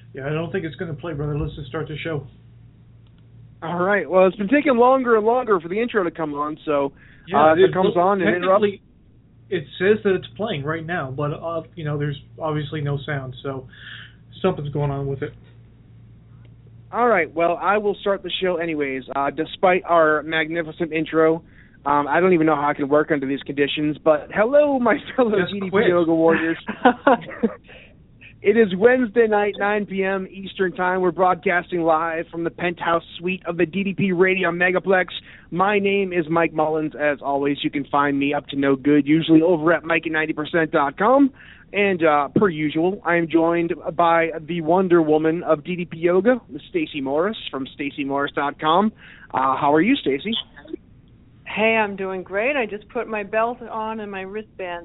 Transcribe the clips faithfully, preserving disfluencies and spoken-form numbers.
Yeah, I don't think it's going to play, brother. Let's just start the show. All right. Well, it's been taking longer and longer for the intro to come on, so yeah, uh, if it comes well, on and interrupts. It says that it's playing right now, but uh, you know, there's obviously no sound, so something's going on with it. All right. Well, I will start the show anyways. Uh, despite our magnificent intro, um, I don't even know how I can work under these conditions. But hello, my fellow Just D D P quit. Yoga warriors. It is Wednesday night, nine p.m. Eastern Time. We're broadcasting live from the penthouse suite of the D D P Radio Megaplex. My name is Mike Mullins. As always, you can find me up to no good, usually over at Mikey ninety percent dot com. And uh, per usual, I am joined by the Wonder Woman of D D P Yoga, Stacey Morris from Stacey Morris dot com. Uh, how are you, Stacey? Hey, I'm doing great. I just put my belt on and my wristband.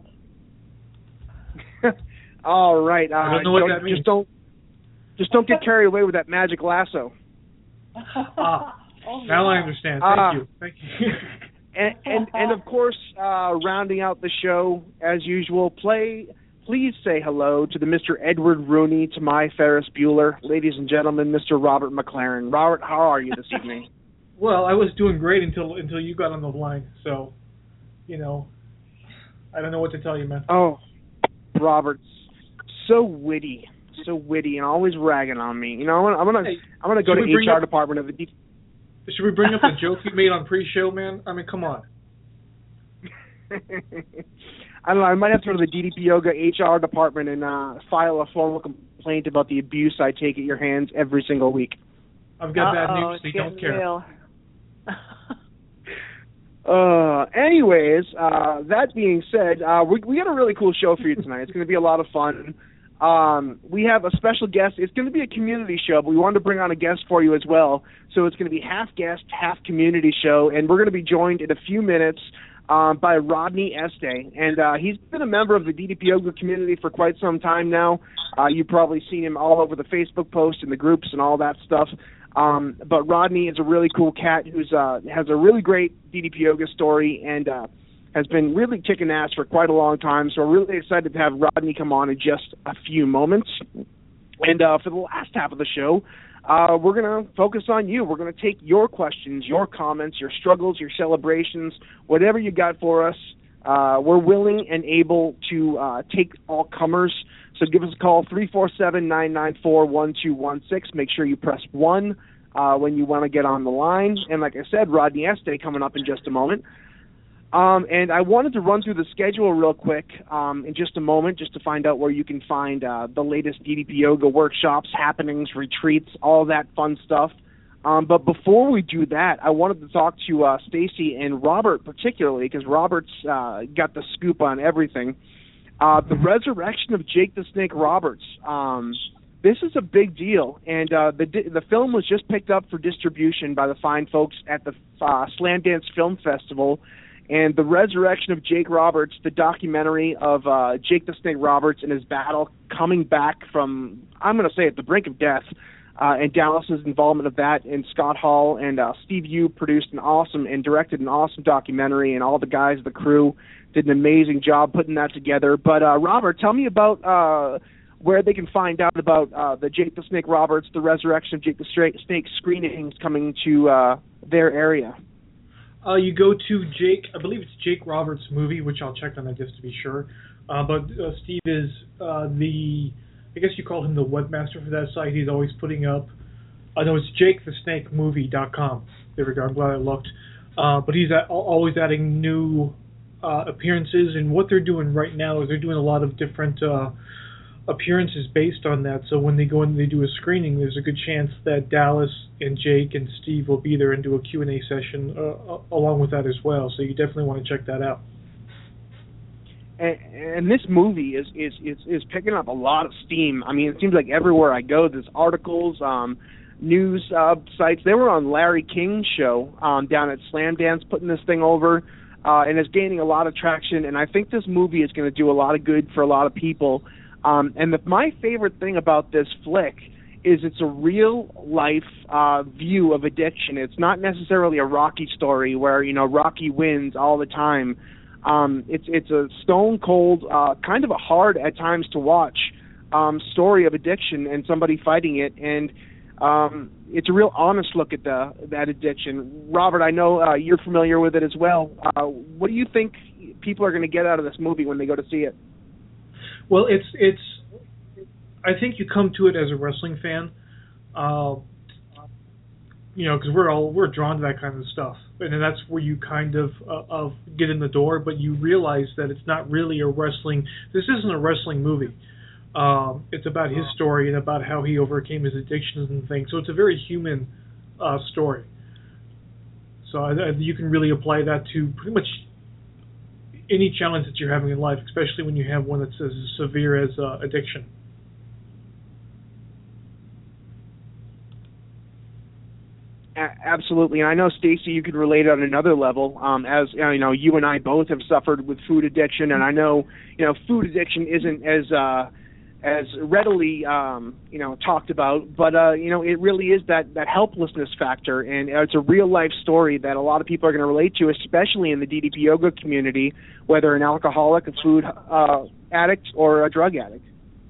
All right. Uh, I don't know what don't, that means. Just don't, just don't get carried away with that magic lasso. Ah, oh, now yeah. I understand. Thank Uh, you. Thank you. And, and, and of course, uh, rounding out the show, as usual, play. Please say hello to the Mister Edward Rooney, to my Ferris Bueller. Ladies and gentlemen, Mister Robert McLaren. Robert, how are you this evening? Well, I was doing great until until you got on the line, so, you know, I don't know what to tell you, man. Oh, Robert, so witty, so witty, and always ragging on me. You know, I'm gonna, I'm gonna, Hey, I'm gonna go to should we bring H R up- department of the. D- Should we bring up the joke you made on pre-show, man? I mean, come on. I don't know. I might have to go to the D D P Yoga H R department and uh, file a formal complaint about the abuse I take at your hands every single week. I've got bad Uh-oh, news, so it's you don't getting care. real. Uh, anyways, uh, that being said, uh, we, we got a really cool show for you tonight. It's going to be a lot of fun. Um, we have a special guest. It's going to be a community show, but we wanted to bring on a guest for you as well. So it's going to be half guest, half community show, and we're going to be joined in a few minutes um, by Rodney Este. And uh, he's been a member of the D D P Yoga community for quite some time now. Uh, you've probably seen him all over the Facebook posts and the groups and all that stuff. Um, but Rodney is a really cool cat who's uh, has a really great D D P Yoga story and uh, has been really kicking ass for quite a long time. So we're really excited to have Rodney come on in just a few moments. And uh, for the last half of the show, uh, we're going to focus on you. We're going to take your questions, your comments, your struggles, your celebrations, whatever you got for us. Uh, we're willing and able to uh, take all comers. So give us a call, three four seven, nine nine four, one two one six. Make sure you press one uh, when you want to get on the line. And like I said, Rodney Este coming up in just a moment. Um, and I wanted to run through the schedule real quick um, in just a moment, just to find out where you can find uh, the latest D D P Yoga workshops, happenings, retreats, all that fun stuff. Um, but before we do that, I wanted to talk to uh, Stacey and Robert particularly, because Robert's uh, got the scoop on everything. Uh, the resurrection of Jake the Snake Roberts. Um, this is a big deal, and uh, the the film was just picked up for distribution by the fine folks at the uh, Slam Dance Film Festival. And the resurrection of Jake Roberts, the documentary of uh, Jake the Snake Roberts and his battle coming back from, I'm going to say it, the brink of death, uh, and Dallas's involvement of that, and Scott Hall and uh, Steve Yu produced an awesome and directed an awesome documentary, and all the guys, the crew, did an amazing job putting that together. But uh, Robert, tell me about uh, where they can find out about uh, the Jake the Snake Roberts, the resurrection of Jake the Snake screenings coming to uh, their area. Uh, you go to Jake, I believe it's Jake Roberts Movie, which I'll check on that just to be sure. Uh, but uh, Steve is uh, the, I guess you call him the webmaster for that site. He's always putting up, I uh, know it's jake the snake movie dot com. There we go, I'm glad I looked. Uh, but he's at, always adding new uh, appearances, and what they're doing right now is they're doing a lot of different uh, appearances based on that. So when they go in and they do a screening, there's a good chance that Dallas and Jake and Steve will be there and do a Q and A session uh, along with that as well. So you definitely want to check that out. And, and this movie is, is, is, is picking up a lot of steam. I mean, it seems like everywhere I go, there's articles, um, news uh, sites. They were on Larry King's show um, down at Slam Dance putting this thing over, uh, and it's gaining a lot of traction. And I think this movie is going to do a lot of good for a lot of people. Um, and the, my favorite thing about this flick is it's a real-life uh, view of addiction. It's not necessarily a Rocky story where, you know, Rocky wins all the time. Um, it's it's a stone-cold, uh, kind of a hard at times to watch um, story of addiction and somebody fighting it, and um, it's a real honest look at the that addiction. Robert, I know uh, you're familiar with it as well. Uh, what do you think people are going to get out of this movie when they go to see it? Well, it's it's. I think you come to it as a wrestling fan, uh, you know, because we're all we're drawn to that kind of stuff, and then that's where you kind of uh, of get in the door. But you realize that it's not really a wrestling. This isn't a wrestling movie. Um, it's about his story and about how he overcame his addictions and things. So it's a very human uh, story. So I, I, you can really apply that to pretty much any challenge that you're having in life, especially when you have one that's as severe as uh, addiction. A- absolutely, and I know, Stacy, you could relate on another level. Um, as you know, you and I both have suffered with food addiction, and I know, you know, food addiction isn't as uh, as readily, um, you know, talked about, but uh, you know, it really is that that helplessness factor, and it's a real life story that a lot of people are going to relate to, especially in the D D P yoga community, whether an alcoholic, a food uh, addict, or a drug addict.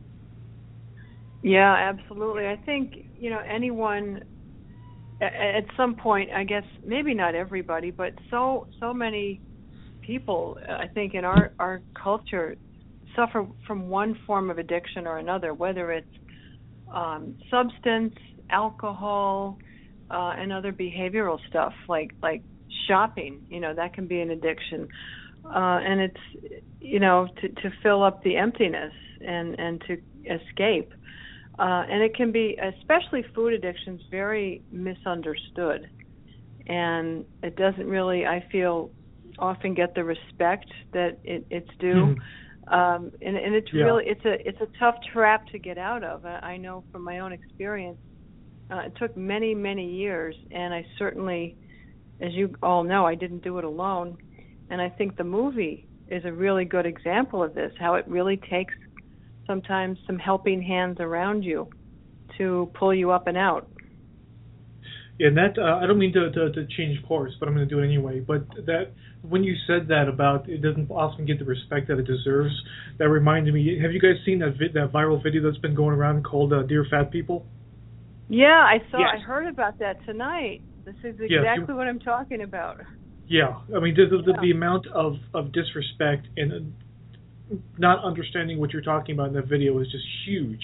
Yeah, absolutely. I think, you know, anyone at some point, I guess maybe not everybody, but so so many people, I think, in our our culture suffer from one form of addiction or another, whether it's um, substance, alcohol, uh, and other behavioral stuff like like shopping. You know, that can be an addiction, uh, and it's, you know, to to fill up the emptiness and and to escape. Uh, and it can be, especially food addictions, very misunderstood. And it doesn't really, I feel, often get the respect that it, it's due. Mm-hmm. Um, and, and it's yeah. really, it's a it's a tough trap to get out of. I, I know from my own experience, uh, it took many, many years. And I certainly, as you all know, I didn't do it alone. And I think the movie is a really good example of this, how it really takes sometimes some helping hands around you to pull you up and out. Yeah, and that, uh, I don't mean to, to, to change course, but I'm going to do it anyway. But that, when you said that about it doesn't often get the respect that it deserves, that reminded me, have you guys seen that vi- that viral video that's been going around called uh, Dear Fat People? Yeah, I saw, yes. I heard about that tonight. This is exactly yes, you, what I'm talking about. Yeah, I mean, the, the, yeah. the amount of, of disrespect and uh, not understanding what you're talking about in that video is just huge.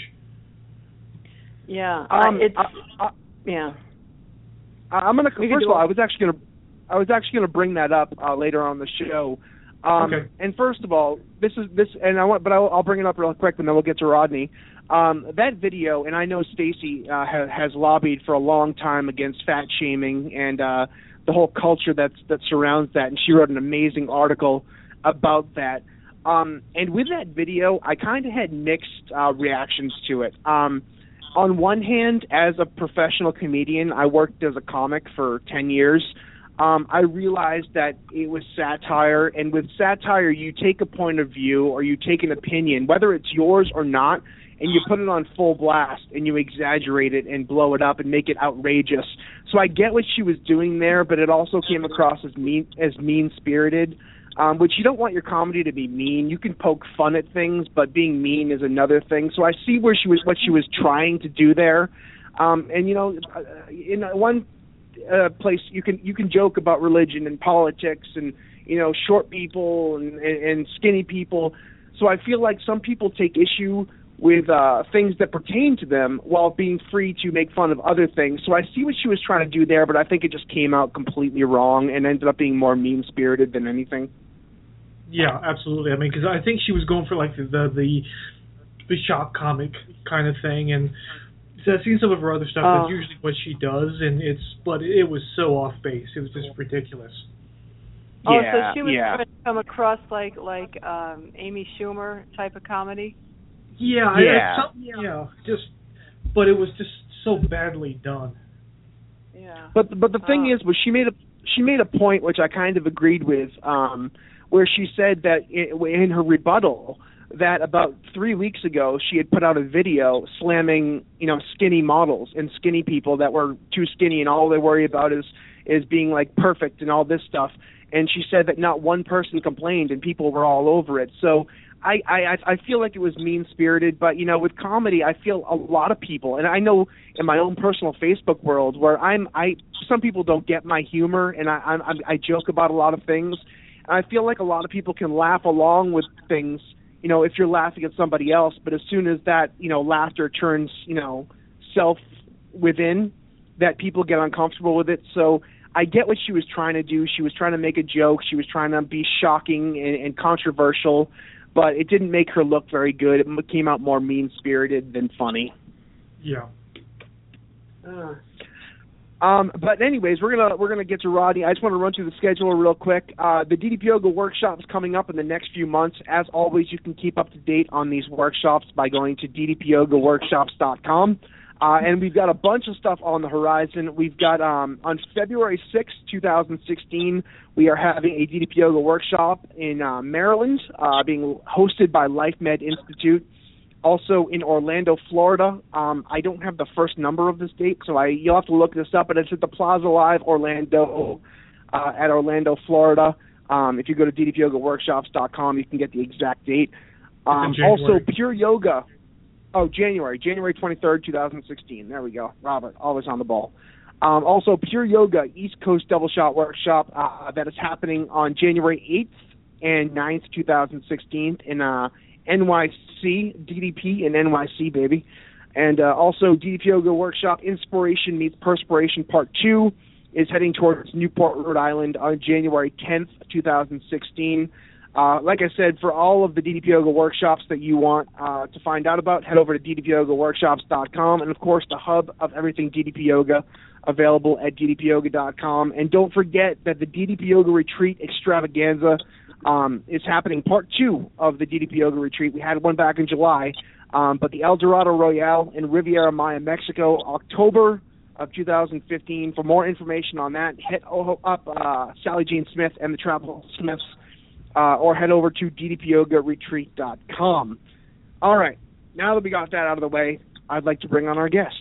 Yeah, um, uh, it's uh, uh, yeah. I'm gonna. First of all, I was actually gonna, I was actually gonna bring that up uh, later on the show. Um, okay. And first of all, this is this, and I want, but I'll, I'll bring it up real quick, and then we'll get to Rodney. Um, that video, and I know Stacy uh, ha, has lobbied for a long time against fat shaming and uh, the whole culture that's that surrounds that, and she wrote an amazing article about that. Um, and with that video, I kind of had mixed uh, reactions to it. Um, on one hand, as a professional comedian, I worked as a comic for ten years. Um, I realized that it was satire, and with satire, you take a point of view or you take an opinion, whether it's yours or not, and you put it on full blast, and you exaggerate it and blow it up and make it outrageous. So I get what she was doing there, but it also came across as mean, as mean-spirited. Um, which you don't want your comedy to be mean. You can poke fun at things, but being mean is another thing. So I see where she was, what she was trying to do there. Um, and you know, in one uh, place you can you can joke about religion and politics and you know short people and, and, and skinny people. So I feel like some people take issue with uh, things that pertain to them while being free to make fun of other things. So I see what she was trying to do there, but I think it just came out completely wrong and ended up being more mean-spirited than anything. Yeah, absolutely. I mean, because I think she was going for like the, the the the shock comic kind of thing, and so I've seen some of her other stuff. Oh. That's usually what she does, and it's but it was so off base. It was just ridiculous. Oh, yeah, so she was yeah. trying to come across like like um, Amy Schumer type of comedy. Yeah, yeah, I, some, yeah, just but it was just so badly done. Yeah. But but the thing oh. is, was she made a she made a point which I kind of agreed with. Um, where she said that in her rebuttal that about three weeks ago she had put out a video slamming, you know, skinny models and skinny people that were too skinny and all they worry about is is being like perfect and all this stuff. And she said that not one person complained and people were all over it. So I, I I feel like it was mean spirited, but you know, with comedy, I feel a lot of people, and I know in my own personal Facebook world where I'm I some people don't get my humor, and I I'm, I joke about a lot of things, and I feel like a lot of people can laugh along with things, you know, if you're laughing at somebody else, but as soon as that, you know, laughter turns, you know, self within, that people get uncomfortable with it. So I get what she was trying to do. She was trying to make a joke. She was trying to be shocking and, and controversial, but it didn't make her look very good. It came out more mean-spirited than funny. Yeah. Uh. Um, but anyways, we're gonna we're gonna get to Rodney. I just want to run through the schedule real quick. Uh, the D D P Yoga workshop is coming up in the next few months. As always, you can keep up to date on these workshops by going to d d p yoga workshops dot com. Uh, and we've got a bunch of stuff on the horizon. We've got um, on February sixth, twenty sixteen, we are having a D D P Yoga workshop in uh, Maryland, uh, being hosted by LifeMed Institute. Also in Orlando, Florida. Um, I don't have the first number of this date, so I you'll have to look this up. But it's at the Plaza Live Orlando uh, at Orlando, Florida. Um, if you go to d d p yoga workshops dot com, you can get the exact date. Um, also, Pure Yoga. Oh, January, January twenty-third, twenty sixteen. There we go. Robert, always on the ball. Um, also, Pure Yoga East Coast Double Shot Workshop uh, that is happening on January eighth and ninth, twenty sixteen in uh, N Y C, D D P in N Y C, baby. And uh, also, D D P Yoga Workshop Inspiration Meets Perspiration Part two is heading towards Newport, Rhode Island on January tenth, twenty sixteen. Uh, like I said, for all of the D D P Yoga workshops that you want uh, to find out about, head over to d d p yoga workshops dot com. And, of course, the hub of everything D D P Yoga, available at d d p yoga dot com. And don't forget that the D D P Yoga Retreat Extravaganza um, is happening, part two of the D D P Yoga Retreat. We had one back in July, um, but the El Dorado Royale in Riviera Maya, Mexico, October of two thousand fifteen. For more information on that, hit up uh, Sally Jane Smith and the Travel Smiths, uh, or head over to d d p yoga retreat dot com. All right, now that we got that out of the way, I'd like to bring on our guest.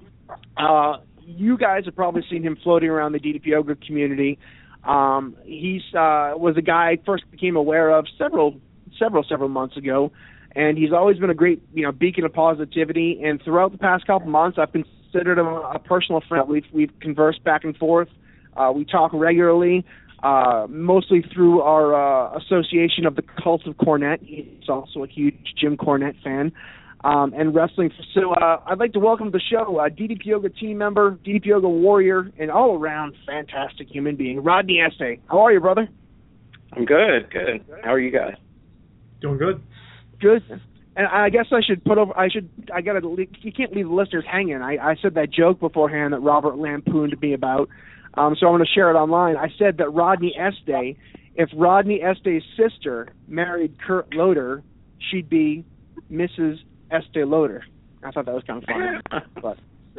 Uh, you guys have probably seen him floating around the D D P Yoga community. Um, he's uh, was a guy I first became aware of several, several, several months ago, and he's always been a great, you know, beacon of positivity. And throughout the past couple months, I've considered him a, a personal friend. We've we've conversed back and forth. Uh, we talk regularly, uh, mostly through our uh, association of the Cult of Cornette. He's also a huge Jim Cornette fan. Um, and wrestling. So uh, I'd like to welcome to the show uh, D D P Yoga team member, D D P Yoga warrior, and all-around fantastic human being, Rodney Este. How are you, brother? I'm good, good. How are you guys? Doing good. Good. And I guess I should put over. I should. I gotta. You can't leave the listeners hanging. I, I said that joke beforehand that Robert lampooned me about. Um, so I'm going to share it online. I said that Rodney Este, if Rodney Este's sister married Kurt Loder, she'd be Missus Estee Lauder. I thought that was kind of funny. But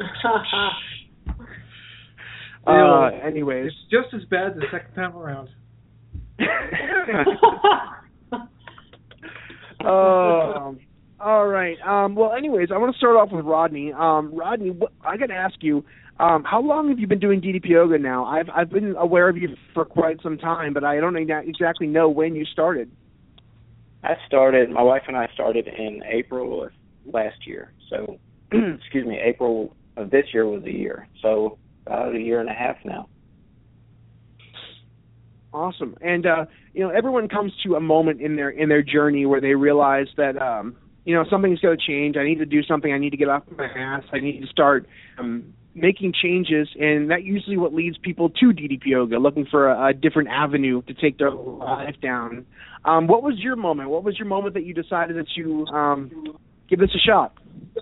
uh, anyways, it's just as bad the second time around. um, all right. Um, well, anyways, I want to start off with Rodney. Um, Rodney, wh- I got to ask you, um, how long have you been doing D D P Yoga now? I've I've been aware of you for quite some time, but I don't exactly know when you started. I started. My wife and I started in April of last year. So, excuse me, April of this year was a year. So about a year and a half now. Awesome. And uh, you know, everyone comes to a moment in their in their journey where they realize that um, you know, something's got to change. I need to do something. I need to get off my ass. I need to start um, making changes, and that usually what leads people to D D P Yoga, looking for a, a different avenue to take their life down. Um, what was your moment? What was your moment that you decided that you um, give this a shot?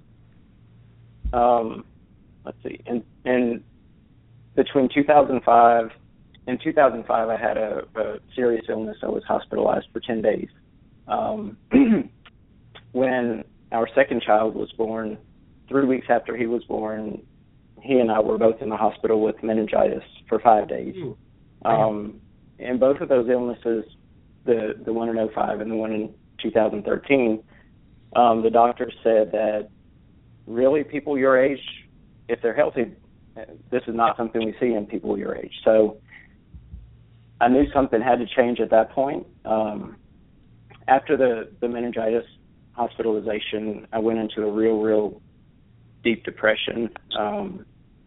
Um, let's see. In, in between two thousand five in two thousand five, I had a, a serious illness. I was hospitalized for ten days. Um, when our second child was born, three weeks after he was born, he and I were both in the hospital with meningitis for five days. Um, and both of those illnesses, the, the one in oh five and the one in two thousand thirteen, um, the doctor said that really people your age, if they're healthy, this is not something we see in people your age. So I knew something had to change at that point. Um, after the, the meningitis hospitalization, I went into a real, real deep depression, um,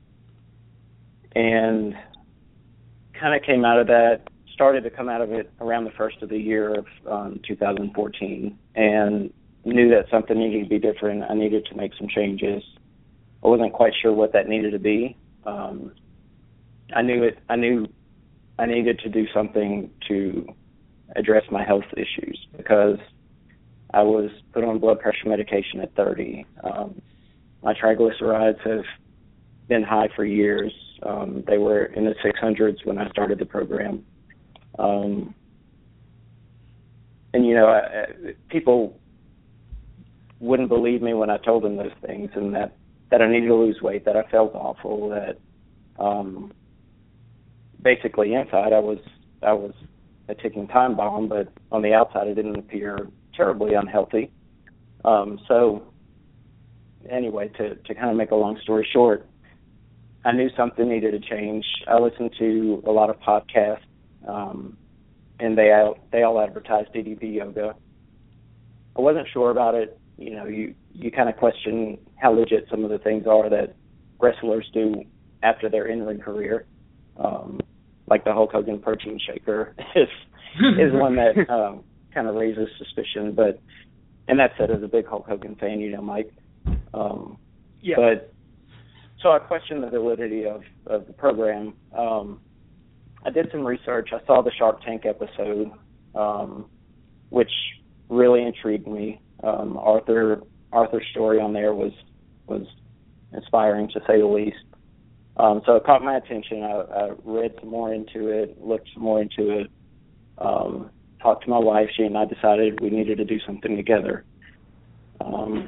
and kind of came out of that, started to come out of it around the first of the year of um, two thousand fourteen, and knew that something needed to be different. I needed to make some changes. I wasn't quite sure what that needed to be. Um, I knew it. I knew I needed to do something to address my health issues because I was put on blood pressure medication at thirty. Um, my triglycerides have been high for years. Um, they were in the six hundreds when I started the program. Um, and, you know, I, I, people wouldn't believe me when I told them those things, and that, that I needed to lose weight, that I felt awful, that um, basically inside I was I was a ticking time bomb, but on the outside it didn't appear terribly unhealthy. Um, so anyway, to, to kind of make a long story short, I knew something needed to change. I listened to a lot of podcasts, um, and they all, they all advertised D D P yoga. I wasn't sure about it. You know, you, you kind of question how legit some of the things are that wrestlers do after their in-ring career. Um, like the Hulk Hogan protein shaker is is one that um, kind of raises suspicion. But, and that said, as a big Hulk Hogan fan, you know, Mike. Um, yeah. But so I questioned the validity of, of the program. Um, I did some research. I saw the Shark Tank episode, um, which really intrigued me. Um, Arthur Arthur's story on there was was inspiring, to say the least. Um, so it caught my attention. I, I read some more into it, looked some more into it, um, talked to my wife. She and I decided we needed to do something together. Um,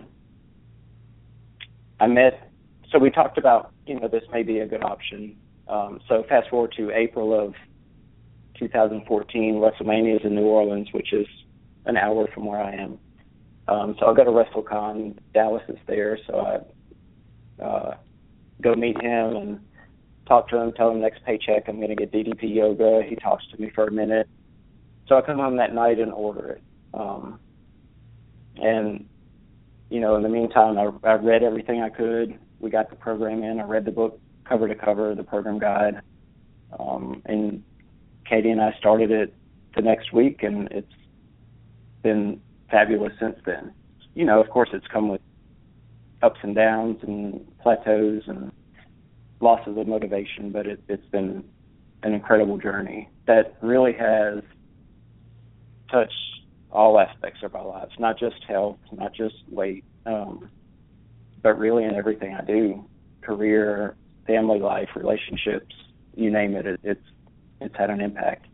I met, so we talked about, you know, this may be a good option. Um, so fast forward to April of two thousand fourteen, WrestleMania is in New Orleans, which is an hour from where I am. Um, so I'll go to WrestleCon. Dallas is there, so I uh, go meet him and talk to him, tell him next paycheck I'm going to get D D P yoga. He talks to me for a minute. So I come home that night and order it. Um, and, you know, in the meantime, I, I read everything I could. We got the program in. I read the book cover to cover, the program guide. Um, and Katie and I started it the next week, and it's been fabulous since then. You know, of course, it's come with ups and downs and plateaus and losses of motivation, but it, it's been an incredible journey that really has touched all aspects of our lives, not just health, not just weight, um, but really in everything I do, career, family life, relationships, you name it, it it's it's had an impact.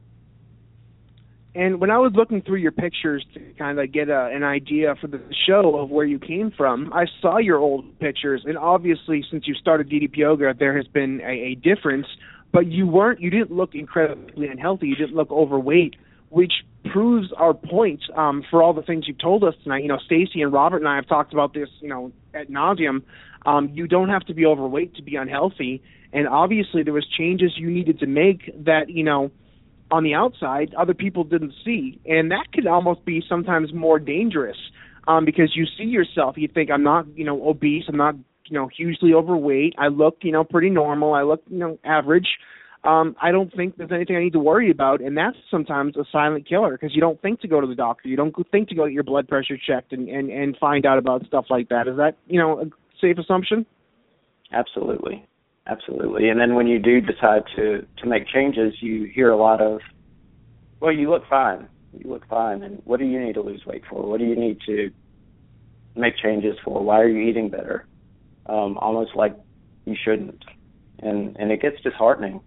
And when I was looking through your pictures to kind of get a, an idea for the show of where you came from, I saw your old pictures, and obviously since you started D D P Yoga, there has been a, a difference, but you weren't, you didn't look incredibly unhealthy, you didn't look overweight, which proves our point um, for all the things you've told us tonight. You know, Stacy and Robert and I have talked about this, you know, ad nauseum. Um, you don't have to be overweight to be unhealthy, and obviously there was changes you needed to make that, you know, on the outside, other people didn't see. And that could almost be sometimes more dangerous um, because you see yourself, you think, I'm not, you know, obese, I'm not, you know, hugely overweight, I look, you know, pretty normal, I look, you know, average. Um, I don't think there's anything I need to worry about, and that's sometimes a silent killer because you don't think to go to the doctor, you don't think to go get your blood pressure checked and, and, and find out about stuff like that. Is that, you know, a safe assumption? Absolutely. Absolutely. And then when you do decide to, to make changes, you hear a lot of, well, you look fine. You look fine. And what do you need to lose weight for? What do you need to make changes for? Why are you eating better? Um, almost like you shouldn't. And, and it gets disheartening.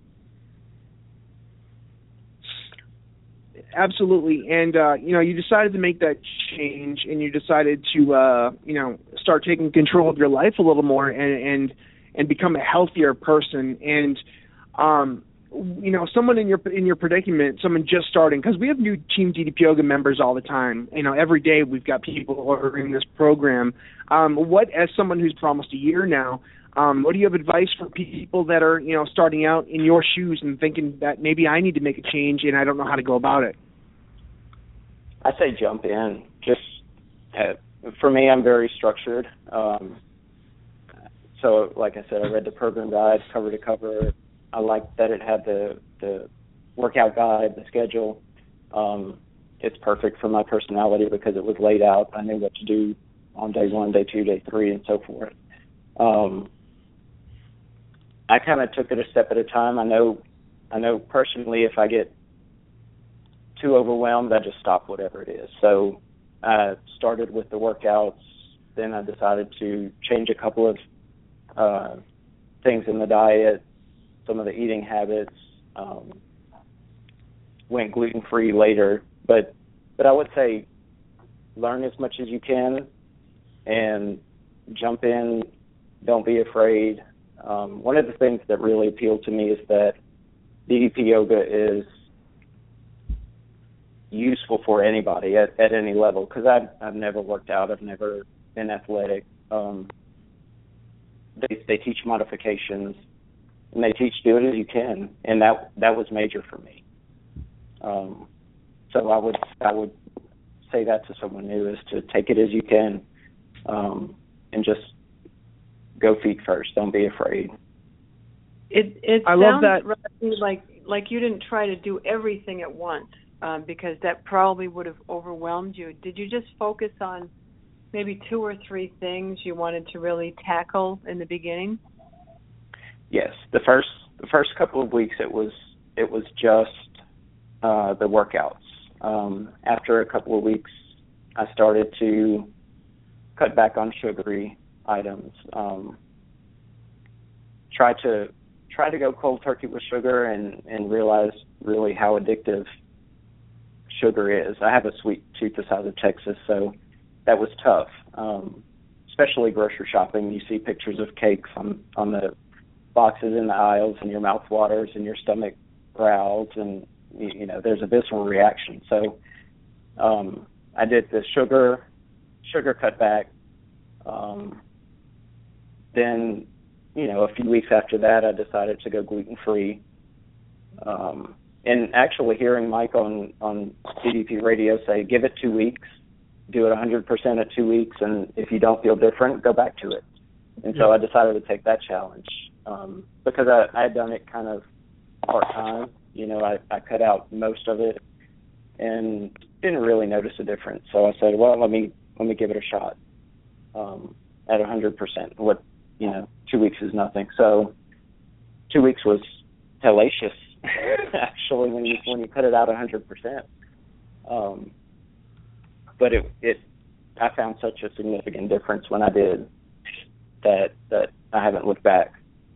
Absolutely. And, uh, you know, you decided to make that change and you decided to, uh, you know, start taking control of your life a little more and, and, and become a healthier person. And, um, you know, someone in your in your predicament, someone just starting, because we have new Team D D P Yoga members all the time. You know, every day we've got people ordering this program. Um, what, as someone who's for almost a year now, um, what do you have advice for people that are, you know, starting out in your shoes and thinking that maybe I need to make a change and I don't know how to go about it? I say jump in. Just uh, for me, I'm very structured. Um, so, like I said, I read the program guide cover to cover. I liked that it had the the workout guide, the schedule. Um, it's perfect for my personality because it was laid out. I knew what to do on day one, day two, day three, and so forth. Um, I kind of took it a step at a time. I know, I know personally, if I get too overwhelmed, I just stop whatever it is. So I started with the workouts. Then I decided to change a couple of uh, things in the diet, some of the eating habits. Um, went gluten-free later, but but I would say learn as much as you can and jump in. Don't be afraid. Um, one of the things that really appealed to me is that D D P yoga is useful for anybody at, at any level, because I've, I've never worked out. I've never been athletic. Um, they, they teach modifications, and they teach do it as you can, and that that was major for me. Um, so I would I would say that to someone new is to take it as you can, um, and just go feet first. Don't be afraid. It it I sounds love that. Rodney, like like you didn't try to do everything at once, um, because that probably would have overwhelmed you. Did you just focus on maybe two or three things you wanted to really tackle in the beginning? Yes, the first the first couple of weeks it was it was just uh, the workouts. Um, after a couple of weeks, I started to cut back on sugary items. Um, try to try to go cold turkey with sugar, and, and realize really how addictive sugar is. I have a sweet tooth the size of Texas, so that was tough. Um, especially grocery shopping, you see pictures of cakes on on the boxes in the aisles, and your mouth waters and your stomach growls, and you, you know there's a visceral reaction. So um, I did the sugar sugar cutback. Um, then, you know, a few weeks after that, I decided to go gluten free. Um, and actually, hearing Mike on on D D P Radio say, "Give it two weeks, do it one hundred percent at two weeks, and if you don't feel different, go back to it." And so I decided to take that challenge. Um, because I, I had done it kind of part-time. You know, I, I cut out most of it and didn't really notice a difference. So I said, well, let me let me give it a shot um, at one hundred percent. What, you know, two weeks is nothing. So two weeks was hellacious, actually, when you when you cut it out one hundred percent. Um, but it, it, I found such a significant difference when I did that that I haven't looked back.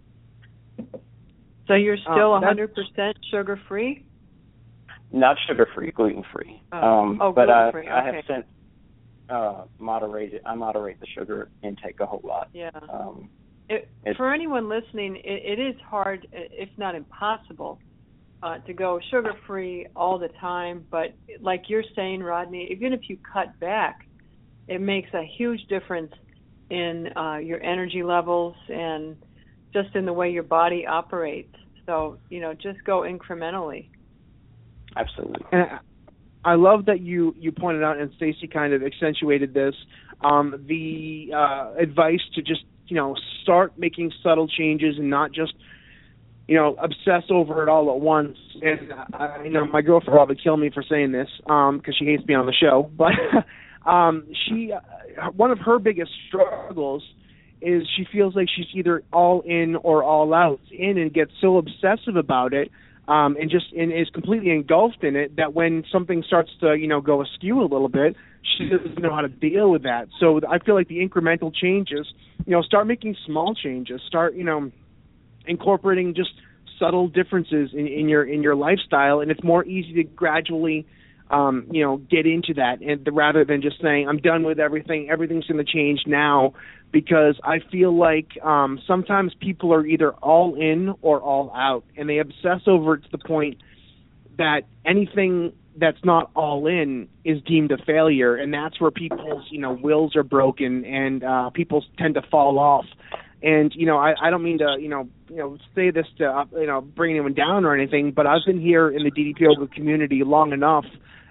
So you're still Um, one hundred percent sugar-free? Not sugar-free, gluten-free. Oh, Um, oh but I, gluten-free, I have okay. since uh, moderated. I moderate the sugar intake a whole lot. Yeah. Um, It, it's- for anyone listening, it, it is hard, if not impossible, uh, to go sugar-free all the time. But like you're saying, Rodney, even if you cut back, it makes a huge difference in uh, your energy levels and just in the way your body operates. So, you know, just go incrementally. absolutely. And I I love that you, you pointed out, and Stacy kind of accentuated this, um, the uh, advice to just, you know, start making subtle changes and not just, you know, obsess over it all at once. And I you know my girlfriend will probably kill me for saying this because um, she hates me on the show, but um, she uh, one of her biggest struggles is she feels like she's either all in or all out in, and gets so obsessive about it um, and just and is completely engulfed in it that when something starts to, you know, go askew a little bit, she doesn't know how to deal with that. So I feel like the incremental changes, you know, start making small changes, start, you know, incorporating just subtle differences in, in your in your lifestyle, and it's more easy to gradually um, you know, get into that, and the, rather than just saying, I'm done with everything, everything's going to change now, because I feel like um, sometimes people are either all in or all out, and they obsess over it to the point that anything that's not all in is deemed a failure, and that's where people's, you know, wills are broken, and uh, people tend to fall off. And, you know, I, I don't mean to, you know, you know, say this to, uh, you know, bring anyone down or anything, but I've been here in the D D P yoga community long enough,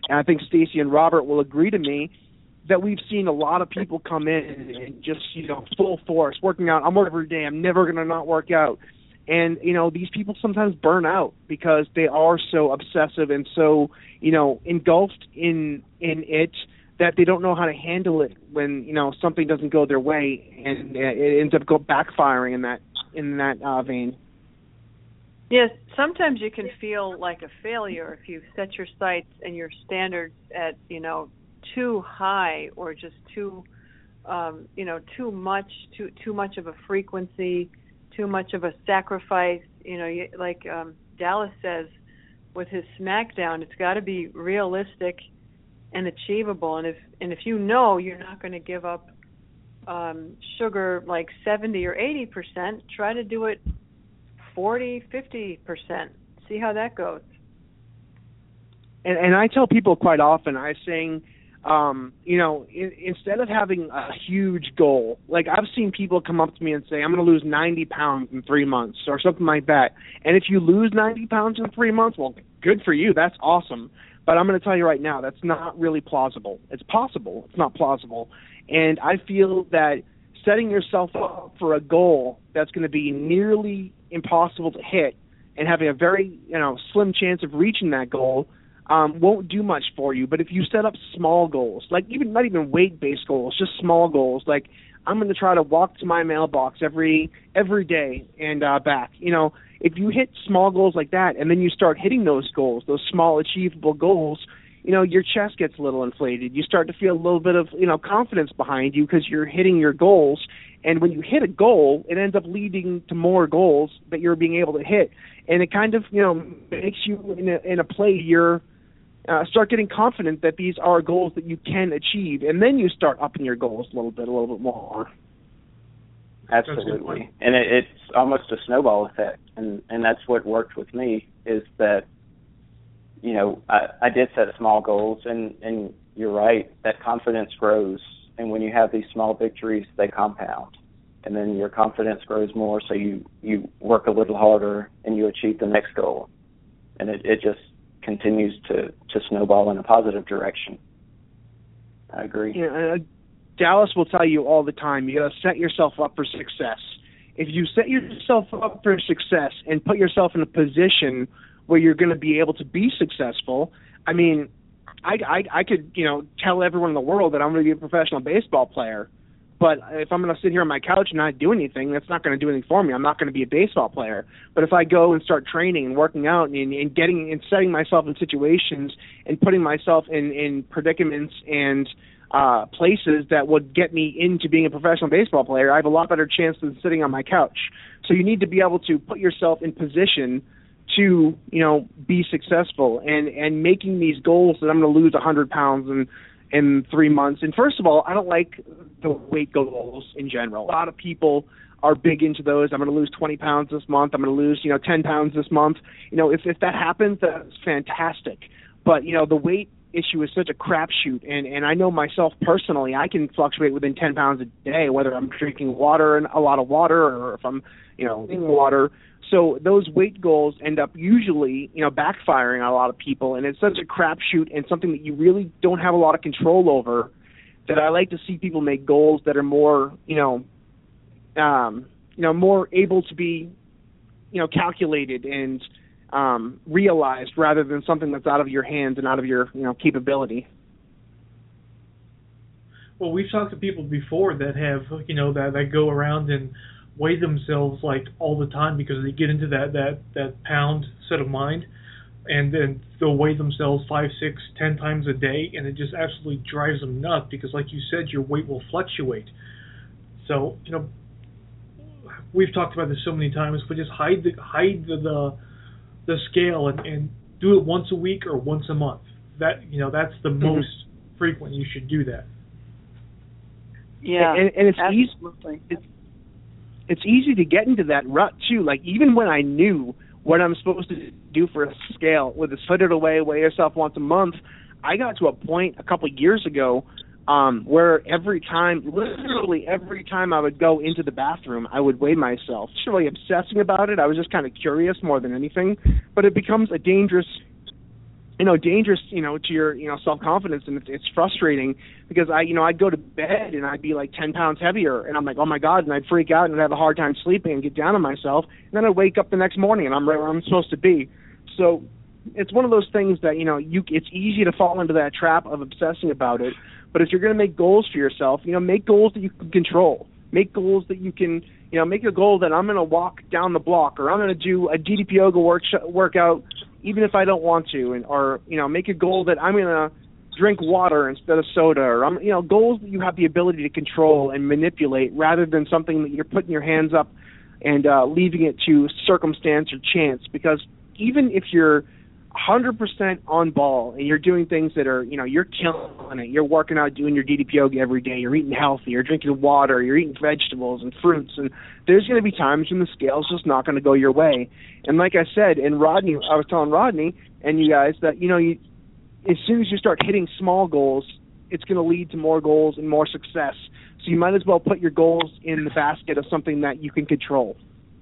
and I think Stacy and Robert will agree to me, that we've seen a lot of people come in and just, you know, full force, working out. I'm working every day. I'm never going to not work out. And, you know, these people sometimes burn out because they are so obsessive and so, you know, engulfed in in it that they don't know how to handle it when, you know, something doesn't go their way, and it ends up go backfiring in that in that uh, vein. Yes, sometimes you can feel like a failure if you set your sights and your standards at, you know, too high or just too, um, you know, too much, too too much of a frequency, too much of a sacrifice. You know, you, like um, Dallas says with his SmackDown, it's got to be realistic and achievable. And if and if you know you're not going to give up um, sugar like seventy or eighty percent, try to do it forty, fifty percent. See how that goes. And, and I tell people quite often, I saying, um, you know, in, instead of having a huge goal, like I've seen people come up to me and say, I'm going to lose ninety pounds in three months or something like that. And if you lose ninety pounds in three months, well, good for you. That's awesome. But I'm going to tell you right now, that's not really plausible. It's possible. It's not plausible. And I feel that setting yourself up for a goal that's going to be nearly impossible to hit and having a very, you know, slim chance of reaching that goal um, won't do much for you. But if you set up small goals, like even not even weight-based goals, just small goals, like I'm going to try to walk to my mailbox every every day and uh, back. You know, if you hit small goals like that and then you start hitting those goals, those small achievable goals, you know, your chest gets a little inflated. You start to feel a little bit of, you know, confidence behind you because you're hitting your goals. And when you hit a goal, it ends up leading to more goals that you're being able to hit. And it kind of, you know, makes you in a, in a place you're uh, start getting confident that these are goals that you can achieve. And then you start upping your goals a little bit, a little bit more. Absolutely. And it, it's almost a snowball effect. And, and that's what worked with me is that, you know, I, I did set small goals, and, and you're right, that confidence grows. And when you have these small victories, they compound. And then your confidence grows more, so you, you work a little harder and you achieve the next goal. And it, it just continues to, to snowball in a positive direction. I agree. Yeah, uh, Dallas will tell you all the time, you got to set yourself up for success. If you set yourself up for success and put yourself in a position where you're going to be able to be successful, I mean, I, I, I could, you know, tell everyone in the world that I'm going to be a professional baseball player, but if I'm going to sit here on my couch and not do anything, that's not going to do anything for me. I'm not going to be a baseball player. But if I go and start training and working out and, and getting and setting myself in situations and putting myself in, in predicaments and uh, places that would get me into being a professional baseball player, I have a lot better chance than sitting on my couch. So you need to be able to put yourself in position to, you know, be successful, and, and making these goals that I'm going to lose one hundred pounds in, in three months. And first of all, I don't like the weight goals in general. A lot of people are big into those. I'm going to lose twenty pounds this month. I'm going to lose, you know, ten pounds this month. You know, if, if that happens, that's fantastic. But, you know, the weight issue is such a crapshoot. And, and I know myself personally, I can fluctuate within ten pounds a day, whether I'm drinking water and a lot of water or if I'm, you know, eating water. So those weight goals end up usually, you know, backfiring on a lot of people, and it's such a crapshoot and something that you really don't have a lot of control over, that I like to see people make goals that are more, you know, um, you know, more able to be, you know, calculated and um, realized rather than something that's out of your hands and out of your, you know, capability. Well, we've talked to people before that have, you know, that, that go around and weigh themselves like all the time because they get into that, that, that pound set of mind, and then they'll weigh themselves five, six, ten times a day, and it just absolutely drives them nuts because, like you said, your weight will fluctuate. So, you know, we've talked about this so many times, but just hide the hide the the, the scale and, and do it once a week or once a month. That, you know, that's the mm-hmm. most frequent you should do that. Yeah, and, and it's absolutely. easy. It's, It's easy to get into that rut, too. Like, even when I knew what I'm supposed to do for a scale, with a put it away, weigh yourself once a month, I got to a point a couple of years ago um, where every time, literally every time I would go into the bathroom, I would weigh myself. Just really obsessing about it. I was just kind of curious more than anything. But it becomes a dangerous you know, dangerous, you know, to your, you know, self-confidence, and it's, it's frustrating because I, you know, I'd go to bed and I'd be like ten pounds heavier, and I'm like, oh my God, and I'd freak out and I'd have a hard time sleeping and get down on myself, and then I'd wake up the next morning and I'm right where I'm supposed to be. So it's one of those things that, you know, you it's easy to fall into that trap of obsessing about it, but if you're going to make goals for yourself, you know, make goals that you can control. Make goals that you can, you know, make a goal that I'm going to walk down the block, or I'm going to do a D D P yoga work, workout even if I don't want to, and or, you know, make a goal that I'm going to drink water instead of soda, or, I'm, you know, goals that you have the ability to control and manipulate rather than something that you're putting your hands up and uh, leaving it to circumstance or chance. Because even if you're one hundred percent on ball and you're doing things that are, you know, you're killing it, you're working out, doing your D D P yoga every day, you're eating healthy, you're drinking water, you're eating vegetables and fruits, and there's going to be times when the scale's just not going to go your way. And like I said, and Rodney, I was telling Rodney and you guys that, you know, you, as soon as you start hitting small goals, it's going to lead to more goals and more success. So you might as well put your goals in the basket of something that you can control.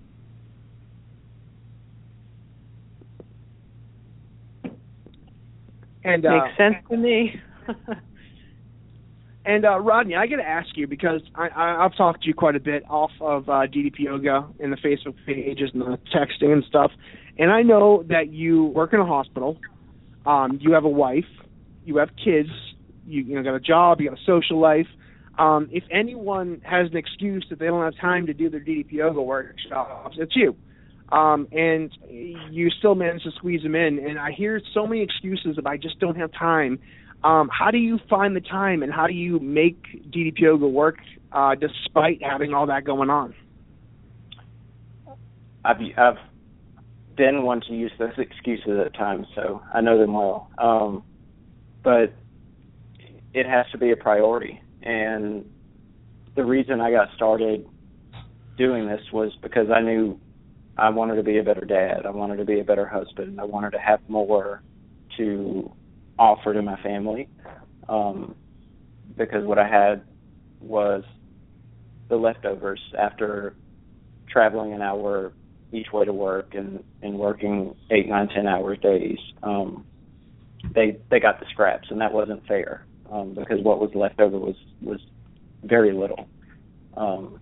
And, uh, Makes sense to me. and uh, Rodney, I got to ask you, because I, I, I've talked to you quite a bit off of uh, D D P Yoga and the Facebook pages and the texting and stuff, and I know that you work in a hospital, um, you have a wife, you have kids, you, you know, got a job, you got a social life. Um, if anyone has an excuse that they don't have time to do their D D P Yoga workshops, it's you. Um, and you still manage to squeeze them in. And I hear so many excuses of I just don't have time. Um, how do you find the time, and how do you make D D P Yoga work uh, despite having all that going on? I've I've been one to use those excuses at times, so I know them well. Um, but it has to be a priority. And the reason I got started doing this was because I knew I wanted to be a better dad. I wanted to be a better husband. I wanted to have more to offer to my family, um, because what I had was the leftovers after traveling an hour each way to work and, and working eight, nine, ten hour days. Um, they they got the scraps, and that wasn't fair, um, because what was left over was, was very little. Um,